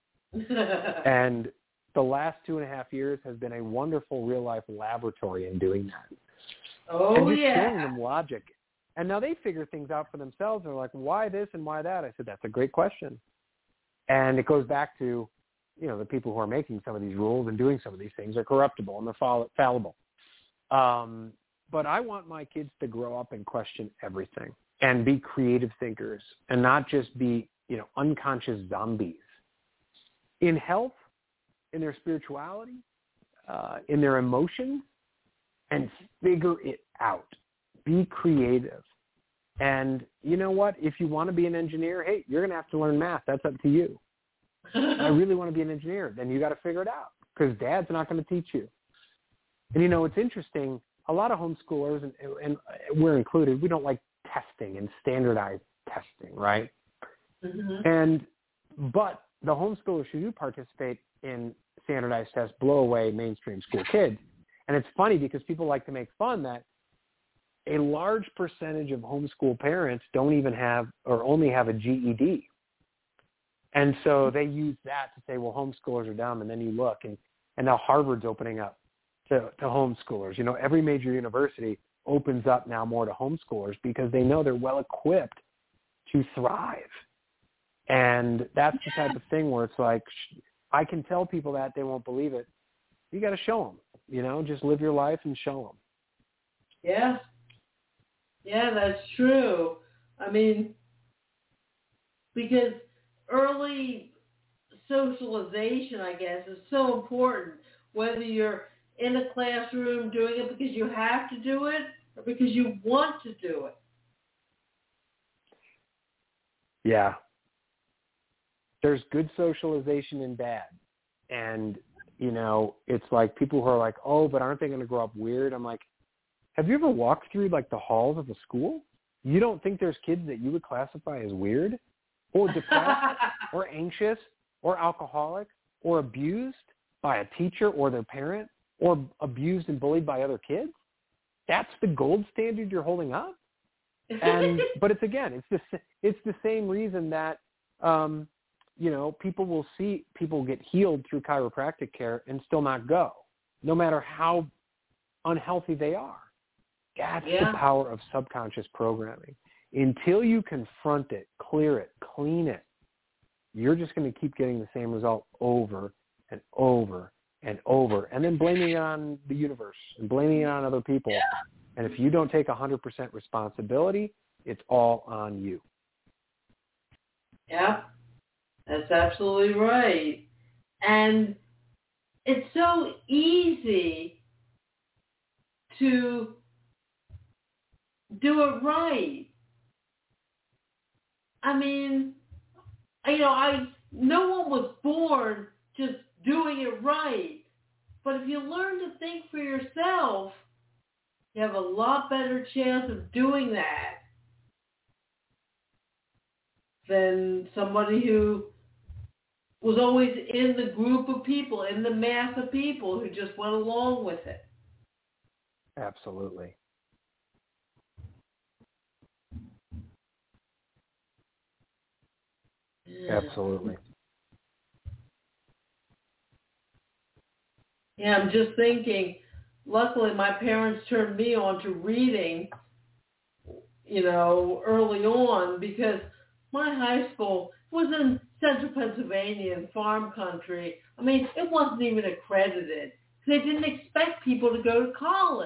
And the last two and a half years has been a wonderful real life laboratory in doing that. Oh, and just yeah. showing them logic. And now they figure things out for themselves. They're like, why this and why that? I said, that's a great question. And it goes back to, you know, the people who are making some of these rules and doing some of these things are corruptible and they're fall- fallible. Um, but I want my kids to grow up and question everything and be creative thinkers and not just be, you know, unconscious zombies. In health, in their spirituality, uh, in their emotions, and figure it out. Be creative. And you know what? If you want to be an engineer, hey, you're going to have to learn math. That's up to you. I really want to be an engineer. Then you got to figure it out because dad's not going to teach you. And, you know, it's interesting. A lot of homeschoolers, and, and we're included, we don't like testing and standardized testing, right? Mm-hmm. And but the homeschoolers who do participate in standardized tests blow away mainstream school kids. And it's funny because people like to make fun that a large percentage of homeschool parents don't even have or only have a G E D. And so they use that to say, well, homeschoolers are dumb. And then you look, and, and now Harvard's opening up to, to homeschoolers. You know, every major university opens up now more to homeschoolers because they know they're well equipped to thrive. And that's the type of thing where it's like, I can tell people that, they won't believe it. You got to show them, you know, just live your life and show them. Yeah. Yeah, that's true. I mean, because early socialization, I guess, is so important, whether you're in a classroom doing it because you have to do it or because you want to do it. Yeah. There's good socialization and bad. And, you know, it's like people who are like, oh, but aren't they going to grow up weird? I'm like, have you ever walked through, like, the halls of a school? You don't think there's kids that you would classify as weird or depressed or anxious or alcoholic or abused by a teacher or their parent or abused and bullied by other kids? That's the gold standard you're holding up? And but it's, again, it's the, it's the same reason that, um, you know, people will see people get healed through chiropractic care and still not go, no matter how unhealthy they are. That's yeah. the power of subconscious programming. Until you confront it, clear it, clean it, you're just going to keep getting the same result over and over and over, and then blaming it on the universe and blaming it on other people. Yeah. And if you don't take one hundred percent responsibility, it's all on you. Yeah, that's absolutely right. And it's so easy to do it right. I mean, you know, I no one was born just doing it right. But if you learn to think for yourself, you have a lot better chance of doing that than somebody who was always in the group of people, in the mass of people who just went along with it. Absolutely. Absolutely. Yeah, I'm just thinking, luckily my parents turned me on to reading, you know, early on, because my high school was in central Pennsylvania in farm country. I mean, it wasn't even accredited. They didn't expect people to go to college.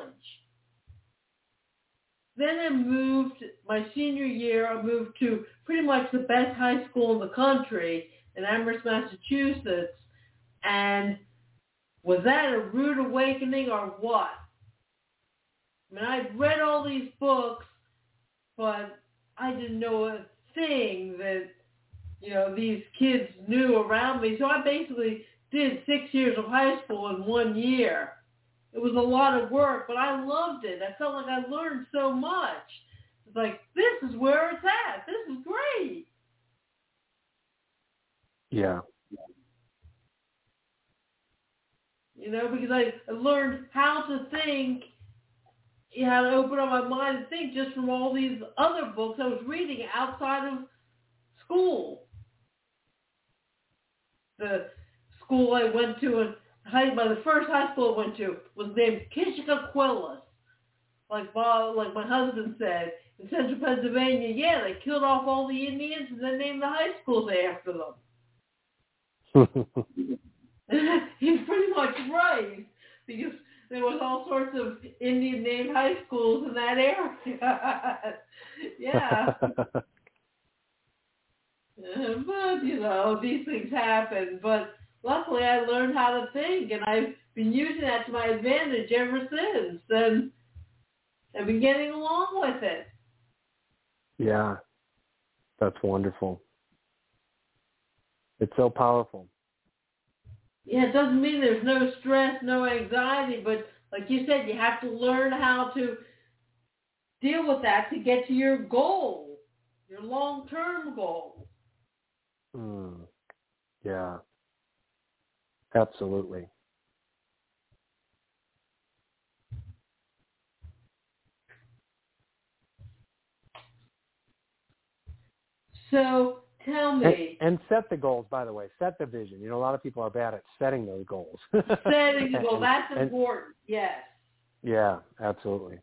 Then I moved, my senior year, I moved to pretty much the best high school in the country in Amherst, Massachusetts. And was that a rude awakening or what? I mean, I'd read all these books, but I didn't know a thing that, you know, these kids knew around me. So I basically did six years of high school in one year. It was a lot of work, but I loved it. I felt like I learned so much. It's like, this is where it's at. This is great. Yeah. You know, because I learned how to think, you know, how to open up my mind and think just from all these other books I was reading outside of school. The school I went to in high, by the first high school I went to was named Kishicaquillas. Like Bob, like my husband said, in central Pennsylvania, yeah, they killed off all the Indians and then named the high schools after them. He's pretty much right, because there was all sorts of Indian named high schools in that area. Yeah. Uh, but, you know, these things happen. But luckily I learned how to think, and I've been using that to my advantage ever since. And I've been getting along with it. Yeah. That's wonderful. It's so powerful. Yeah, it doesn't mean there's no stress, no anxiety, but like you said, you have to learn how to deal with that to get to your goal, your long-term goal. Mm. Yeah. Absolutely. So tell me. And, and set the goals, by the way. Set the vision. You know, a lot of people are bad at setting those goals. Setting the goal, that's and, important, yes. Yeah, absolutely.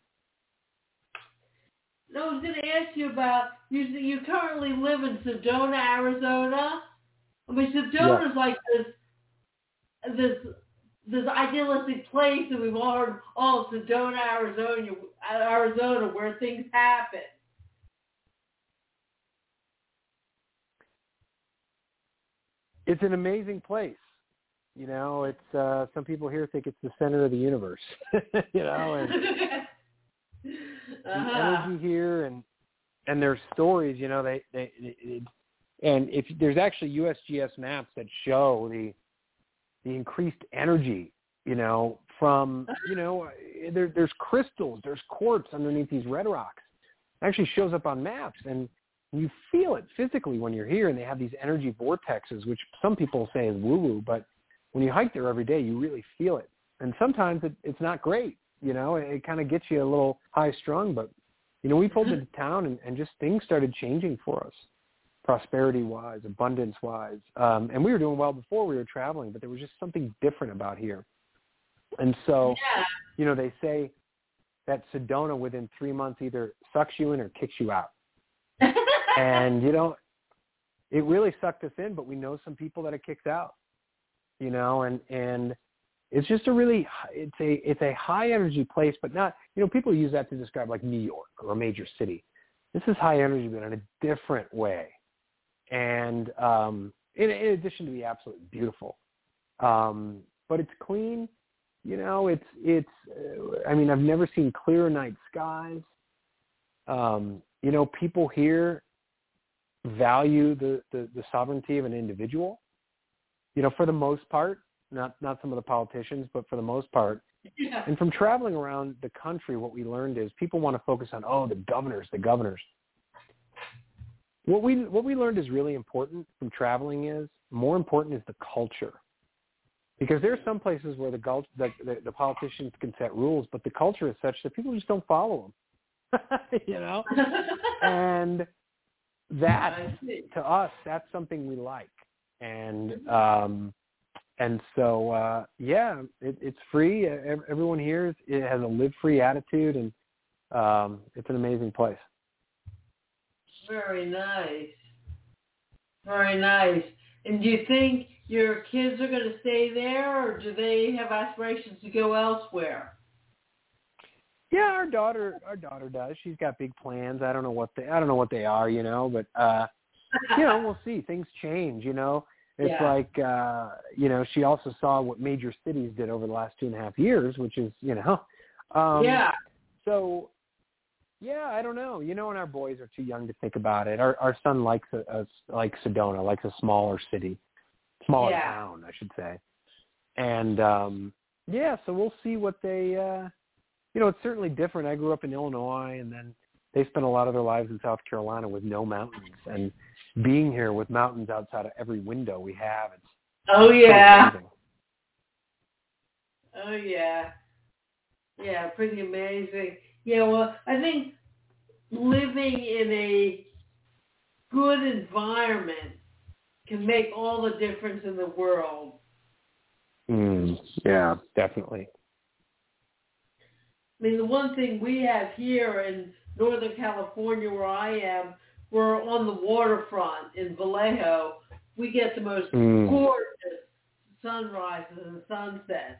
I was going to ask you about, you, you currently live in Sedona, Arizona. I mean, Sedona is yes. like this, this, this idealistic place that we've all heard, oh, Sedona, Arizona, Arizona, where things happen. It's an amazing place. You know, it's uh, some people here think it's the center of the universe. You know, and uh-huh. the energy here, and and their stories. You know, they they, it, and if there's actually U S G S maps that show the the increased energy. You know, from you know, there, there's crystals, there's quartz underneath these red rocks. It actually shows up on maps, and you feel it physically when you're here, and they have these energy vortexes, which some people say is woo-woo, but when you hike there every day, you really feel it. And sometimes it, it's not great, you know, it, it kind of gets you a little high-strung, but, you know, we pulled into town, and, and just things started changing for us, prosperity-wise, abundance-wise. Um, and we were doing well before we were traveling, but there was just something different about here. And so, yeah. you know, they say that Sedona within three months either sucks you in or kicks you out. And, you know, it really sucked us in, but we know some people that it kicks out, you know, and, and it's just a really, it's a, it's a high energy place, but not, you know, people use that to describe like New York or a major city. This is high energy, but in a different way. And um, in, in addition to be absolutely beautiful, um, but it's clean, you know, it's, it's, uh, I mean, I've never seen clearer night skies. Um, you know, people here, value the, the, the sovereignty of an individual. You know, for the most part, not not some of the politicians, but for the most part. Yeah. And from traveling around the country, what we learned is people want to focus on, oh, the governors, the governors. What we what we learned is really important from traveling is, more important is the culture. Because there are some places where the, the, the, the politicians can set rules, but the culture is such that people just don't follow them. You know? And that, to us, that's something we like. And um, and so, uh, yeah, it, it's free. Everyone here it has a live-free attitude, and um, it's an amazing place. Very nice. Very nice. And do you think your kids are going to stay there, or do they have aspirations to go elsewhere? Yeah, our daughter, our daughter does. She's got big plans. I don't know what they, I don't know what they are, you know, but uh, you know, we'll see. Things change, you know. It's yeah. like, uh, you know, she also saw what major cities did over the last two and a half years, which is, you know, um, yeah. So, yeah, I don't know. You know, and our boys are too young to think about it. Our our son likes a, a like Sedona, likes a smaller city, smaller yeah. town, I should say. And um, yeah, so we'll see what they. Uh, you know, it's certainly different. I grew up in Illinois, and then they spent a lot of their lives in South Carolina with no mountains, and being here with mountains outside of every window we have, it's oh yeah, amazing. Oh yeah, yeah, pretty amazing. Yeah, well, I think living in a good environment can make all the difference in the world. Mm, yeah, definitely. I mean, the one thing we have here in Northern California, where I am, we're on the waterfront in Vallejo. We get the most mm. gorgeous sunrises and sunsets.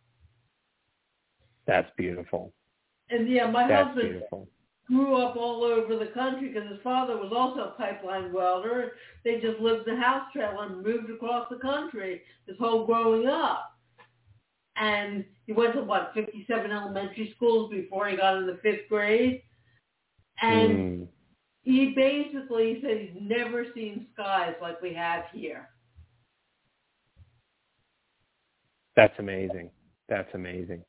That's beautiful. And yeah, my That's husband beautiful. grew up all over the country because his father was also a pipeline welder. They just lived in a house trailer and moved across the country his whole growing up. And he went to, what, fifty-seven elementary schools before he got in the fifth grade. And mm. he basically said he's never seen skies like we have here. That's amazing. That's amazing.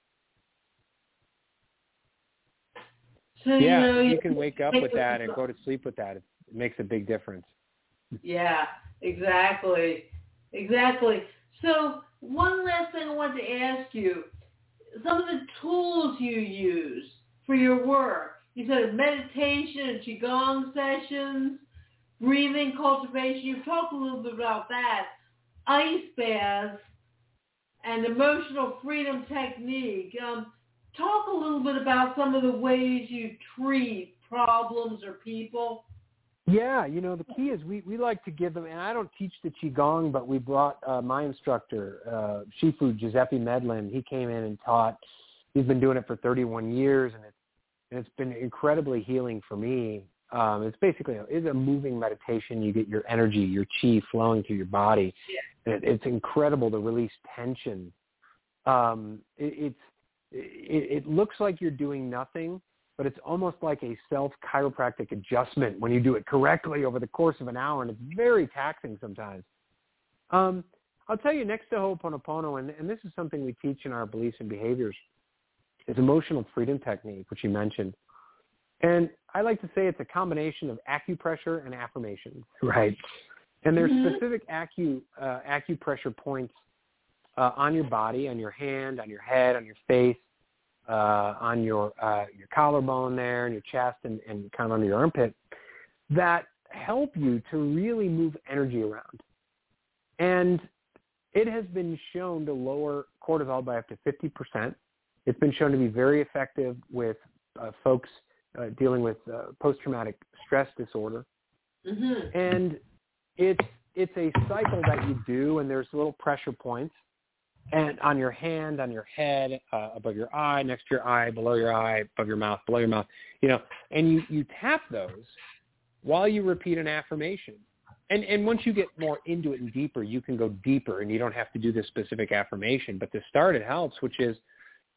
So, yeah, you know, you, you can wake up with that and go to sleep with that. It makes a big difference. Yeah, exactly. Exactly. So one last thing I want to ask you. Some of the tools you use for your work. You said meditation and Qigong sessions, breathing cultivation. You've talked a little bit about that. Ice baths and emotional freedom technique. Um, talk a little bit about some of the ways you treat problems or people. Yeah, you know, the key is we, we like to give them, and I don't teach the Qigong, but we brought uh, my instructor, uh, Shifu Giuseppe Medlin. He came in and taught. He's been doing it for thirty-one years, and it's, and it's been incredibly healing for me. Um, it's basically a, it's a moving meditation. You get your energy, your chi flowing through your body. Yeah. And it, it's incredible to release tension. Um, it, it's it, it looks like you're doing nothing, but it's almost like a self-chiropractic adjustment when you do it correctly over the course of an hour, and it's very taxing sometimes. Um, I'll tell you, next to Ho'oponopono, and, and this is something we teach in our beliefs and behaviors, is emotional freedom technique, which you mentioned. And I like to say it's a combination of acupressure and affirmation, right? And there's mm-hmm. specific acu, uh, acupressure points uh, on your body, on your hand, on your head, on your face, uh, on your uh, your collarbone there, and your chest, and, and kind of under your armpit, that help you to really move energy around. And it has been shown to lower cortisol by up to fifty percent. It's been shown to be very effective with uh, folks uh, dealing with uh, post-traumatic stress disorder. Mm-hmm. And it's it's a cycle that you do, and there's little pressure points, and on your hand, on your head, uh, above your eye, next to your eye, below your eye, above your mouth, below your mouth, you know, and you, you tap those while you repeat an affirmation. And and once you get more into it and deeper, you can go deeper, and you don't have to do this specific affirmation. But to start, it helps, which is,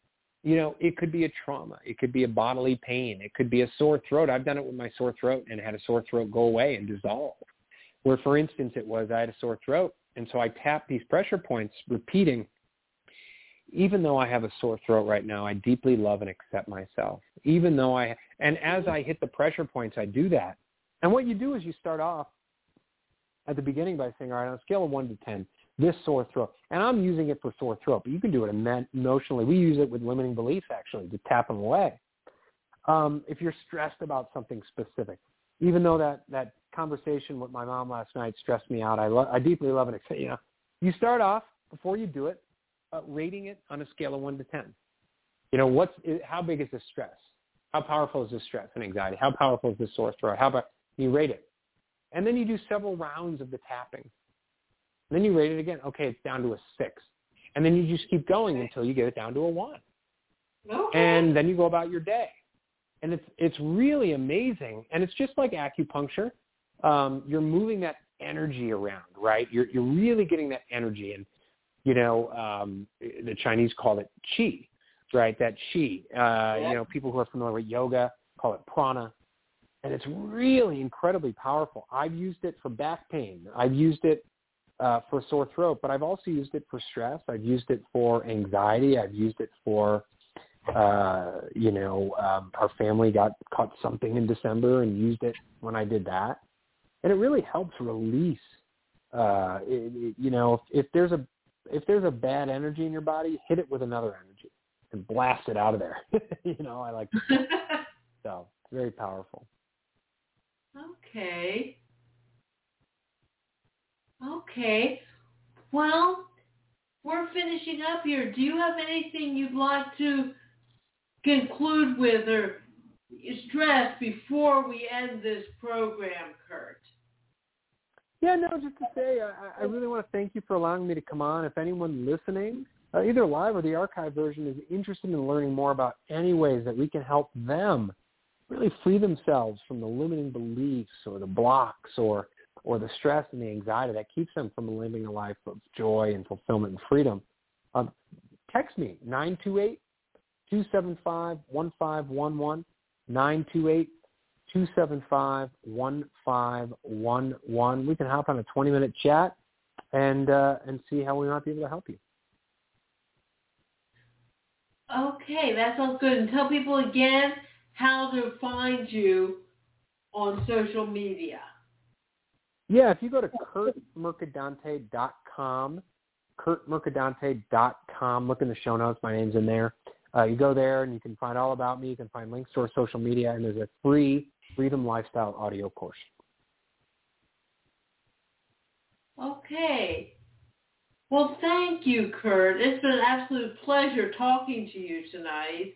You know, it could be a trauma. It could be a bodily pain. It could be a sore throat. I've done it with my sore throat and had a sore throat go away and dissolve. Where, for instance, it was I had a sore throat, and so I tapped these pressure points, repeating, even though I have a sore throat right now, I deeply love and accept myself. Even though I, and as I hit the pressure points, I do that. And what you do is you start off at the beginning by saying, all right, on a scale of one to ten, this sore throat. And I'm using it for sore throat, but you can do it emotionally. We use it with limiting beliefs, actually, to tap them away. Um, if you're stressed about something specific, even though that, that conversation with my mom last night stressed me out, I, lo- I deeply love it. You know, you start off, before you do it, uh, rating it on a scale of one to ten. You know, what's how big is this stress? How powerful is this stress and anxiety? How powerful is this sore throat? How about you rate it? And then you do several rounds of the tapping. Then you rate it again. Okay, it's down to a six. And then you just keep going until you get it down to a one. Okay. And then you go about your day. And it's it's really amazing. And it's just like acupuncture. Um, you're moving that energy around, right? You're you're really getting that energy. And, you know, um, the Chinese call it qi, right? That qi. Uh, Yep. You know, people who are familiar with yoga call it prana. And it's really incredibly powerful. I've used it for back pain. I've used it Uh, for sore throat, but I've also used it for stress. I've used it for anxiety. I've used it for, uh, you know, um, our family got caught something in December and used it when I did that. And it really helps release, uh, it, it, you know, if, if there's a, if there's a bad energy in your body, hit it with another energy and blast it out of there. You know, I like to say. So very powerful. Okay. Okay. Well, we're finishing up here. Do you have anything you'd like to conclude with or stress before we end this program, Kurt? Yeah, no, just to say, I, I really want to thank you for allowing me to come on. If anyone listening, uh, either live or the archive version, is interested in learning more about any ways that we can help them really free themselves from the limiting beliefs or the blocks or or the stress and the anxiety that keeps them from living a life of joy and fulfillment and freedom, um, text me, nine two eight, two seven five, one five one one, nine two eight, two seven five, one five one one. We can hop on a twenty-minute chat and uh, and see how we might be able to help you. Okay, that sounds good. And tell people again how to find you on social media. Yeah, if you go to Kurt Mercadante dot com, Kurt Mercadante dot com, look in the show notes, my name's in there. Uh, you go there and you can find all about me. You can find links to our social media, and there's a free Freedom Lifestyle audio course. Okay. Well, thank you, Kurt. It's been an absolute pleasure talking to you tonight.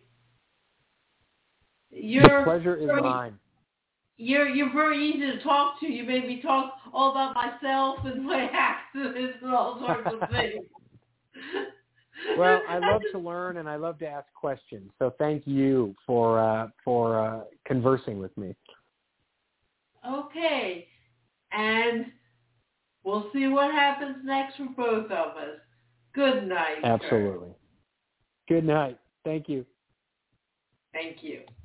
You're the pleasure is very, mine. You're you're very easy to talk to. You made me talk all about myself and my accidents and all sorts of things. Well, I love to learn and I love to ask questions. So thank you for uh, for uh, conversing with me. Okay, and we'll see what happens next for both of us. Good night. Absolutely. Kurt. Good night. Thank you. Thank you.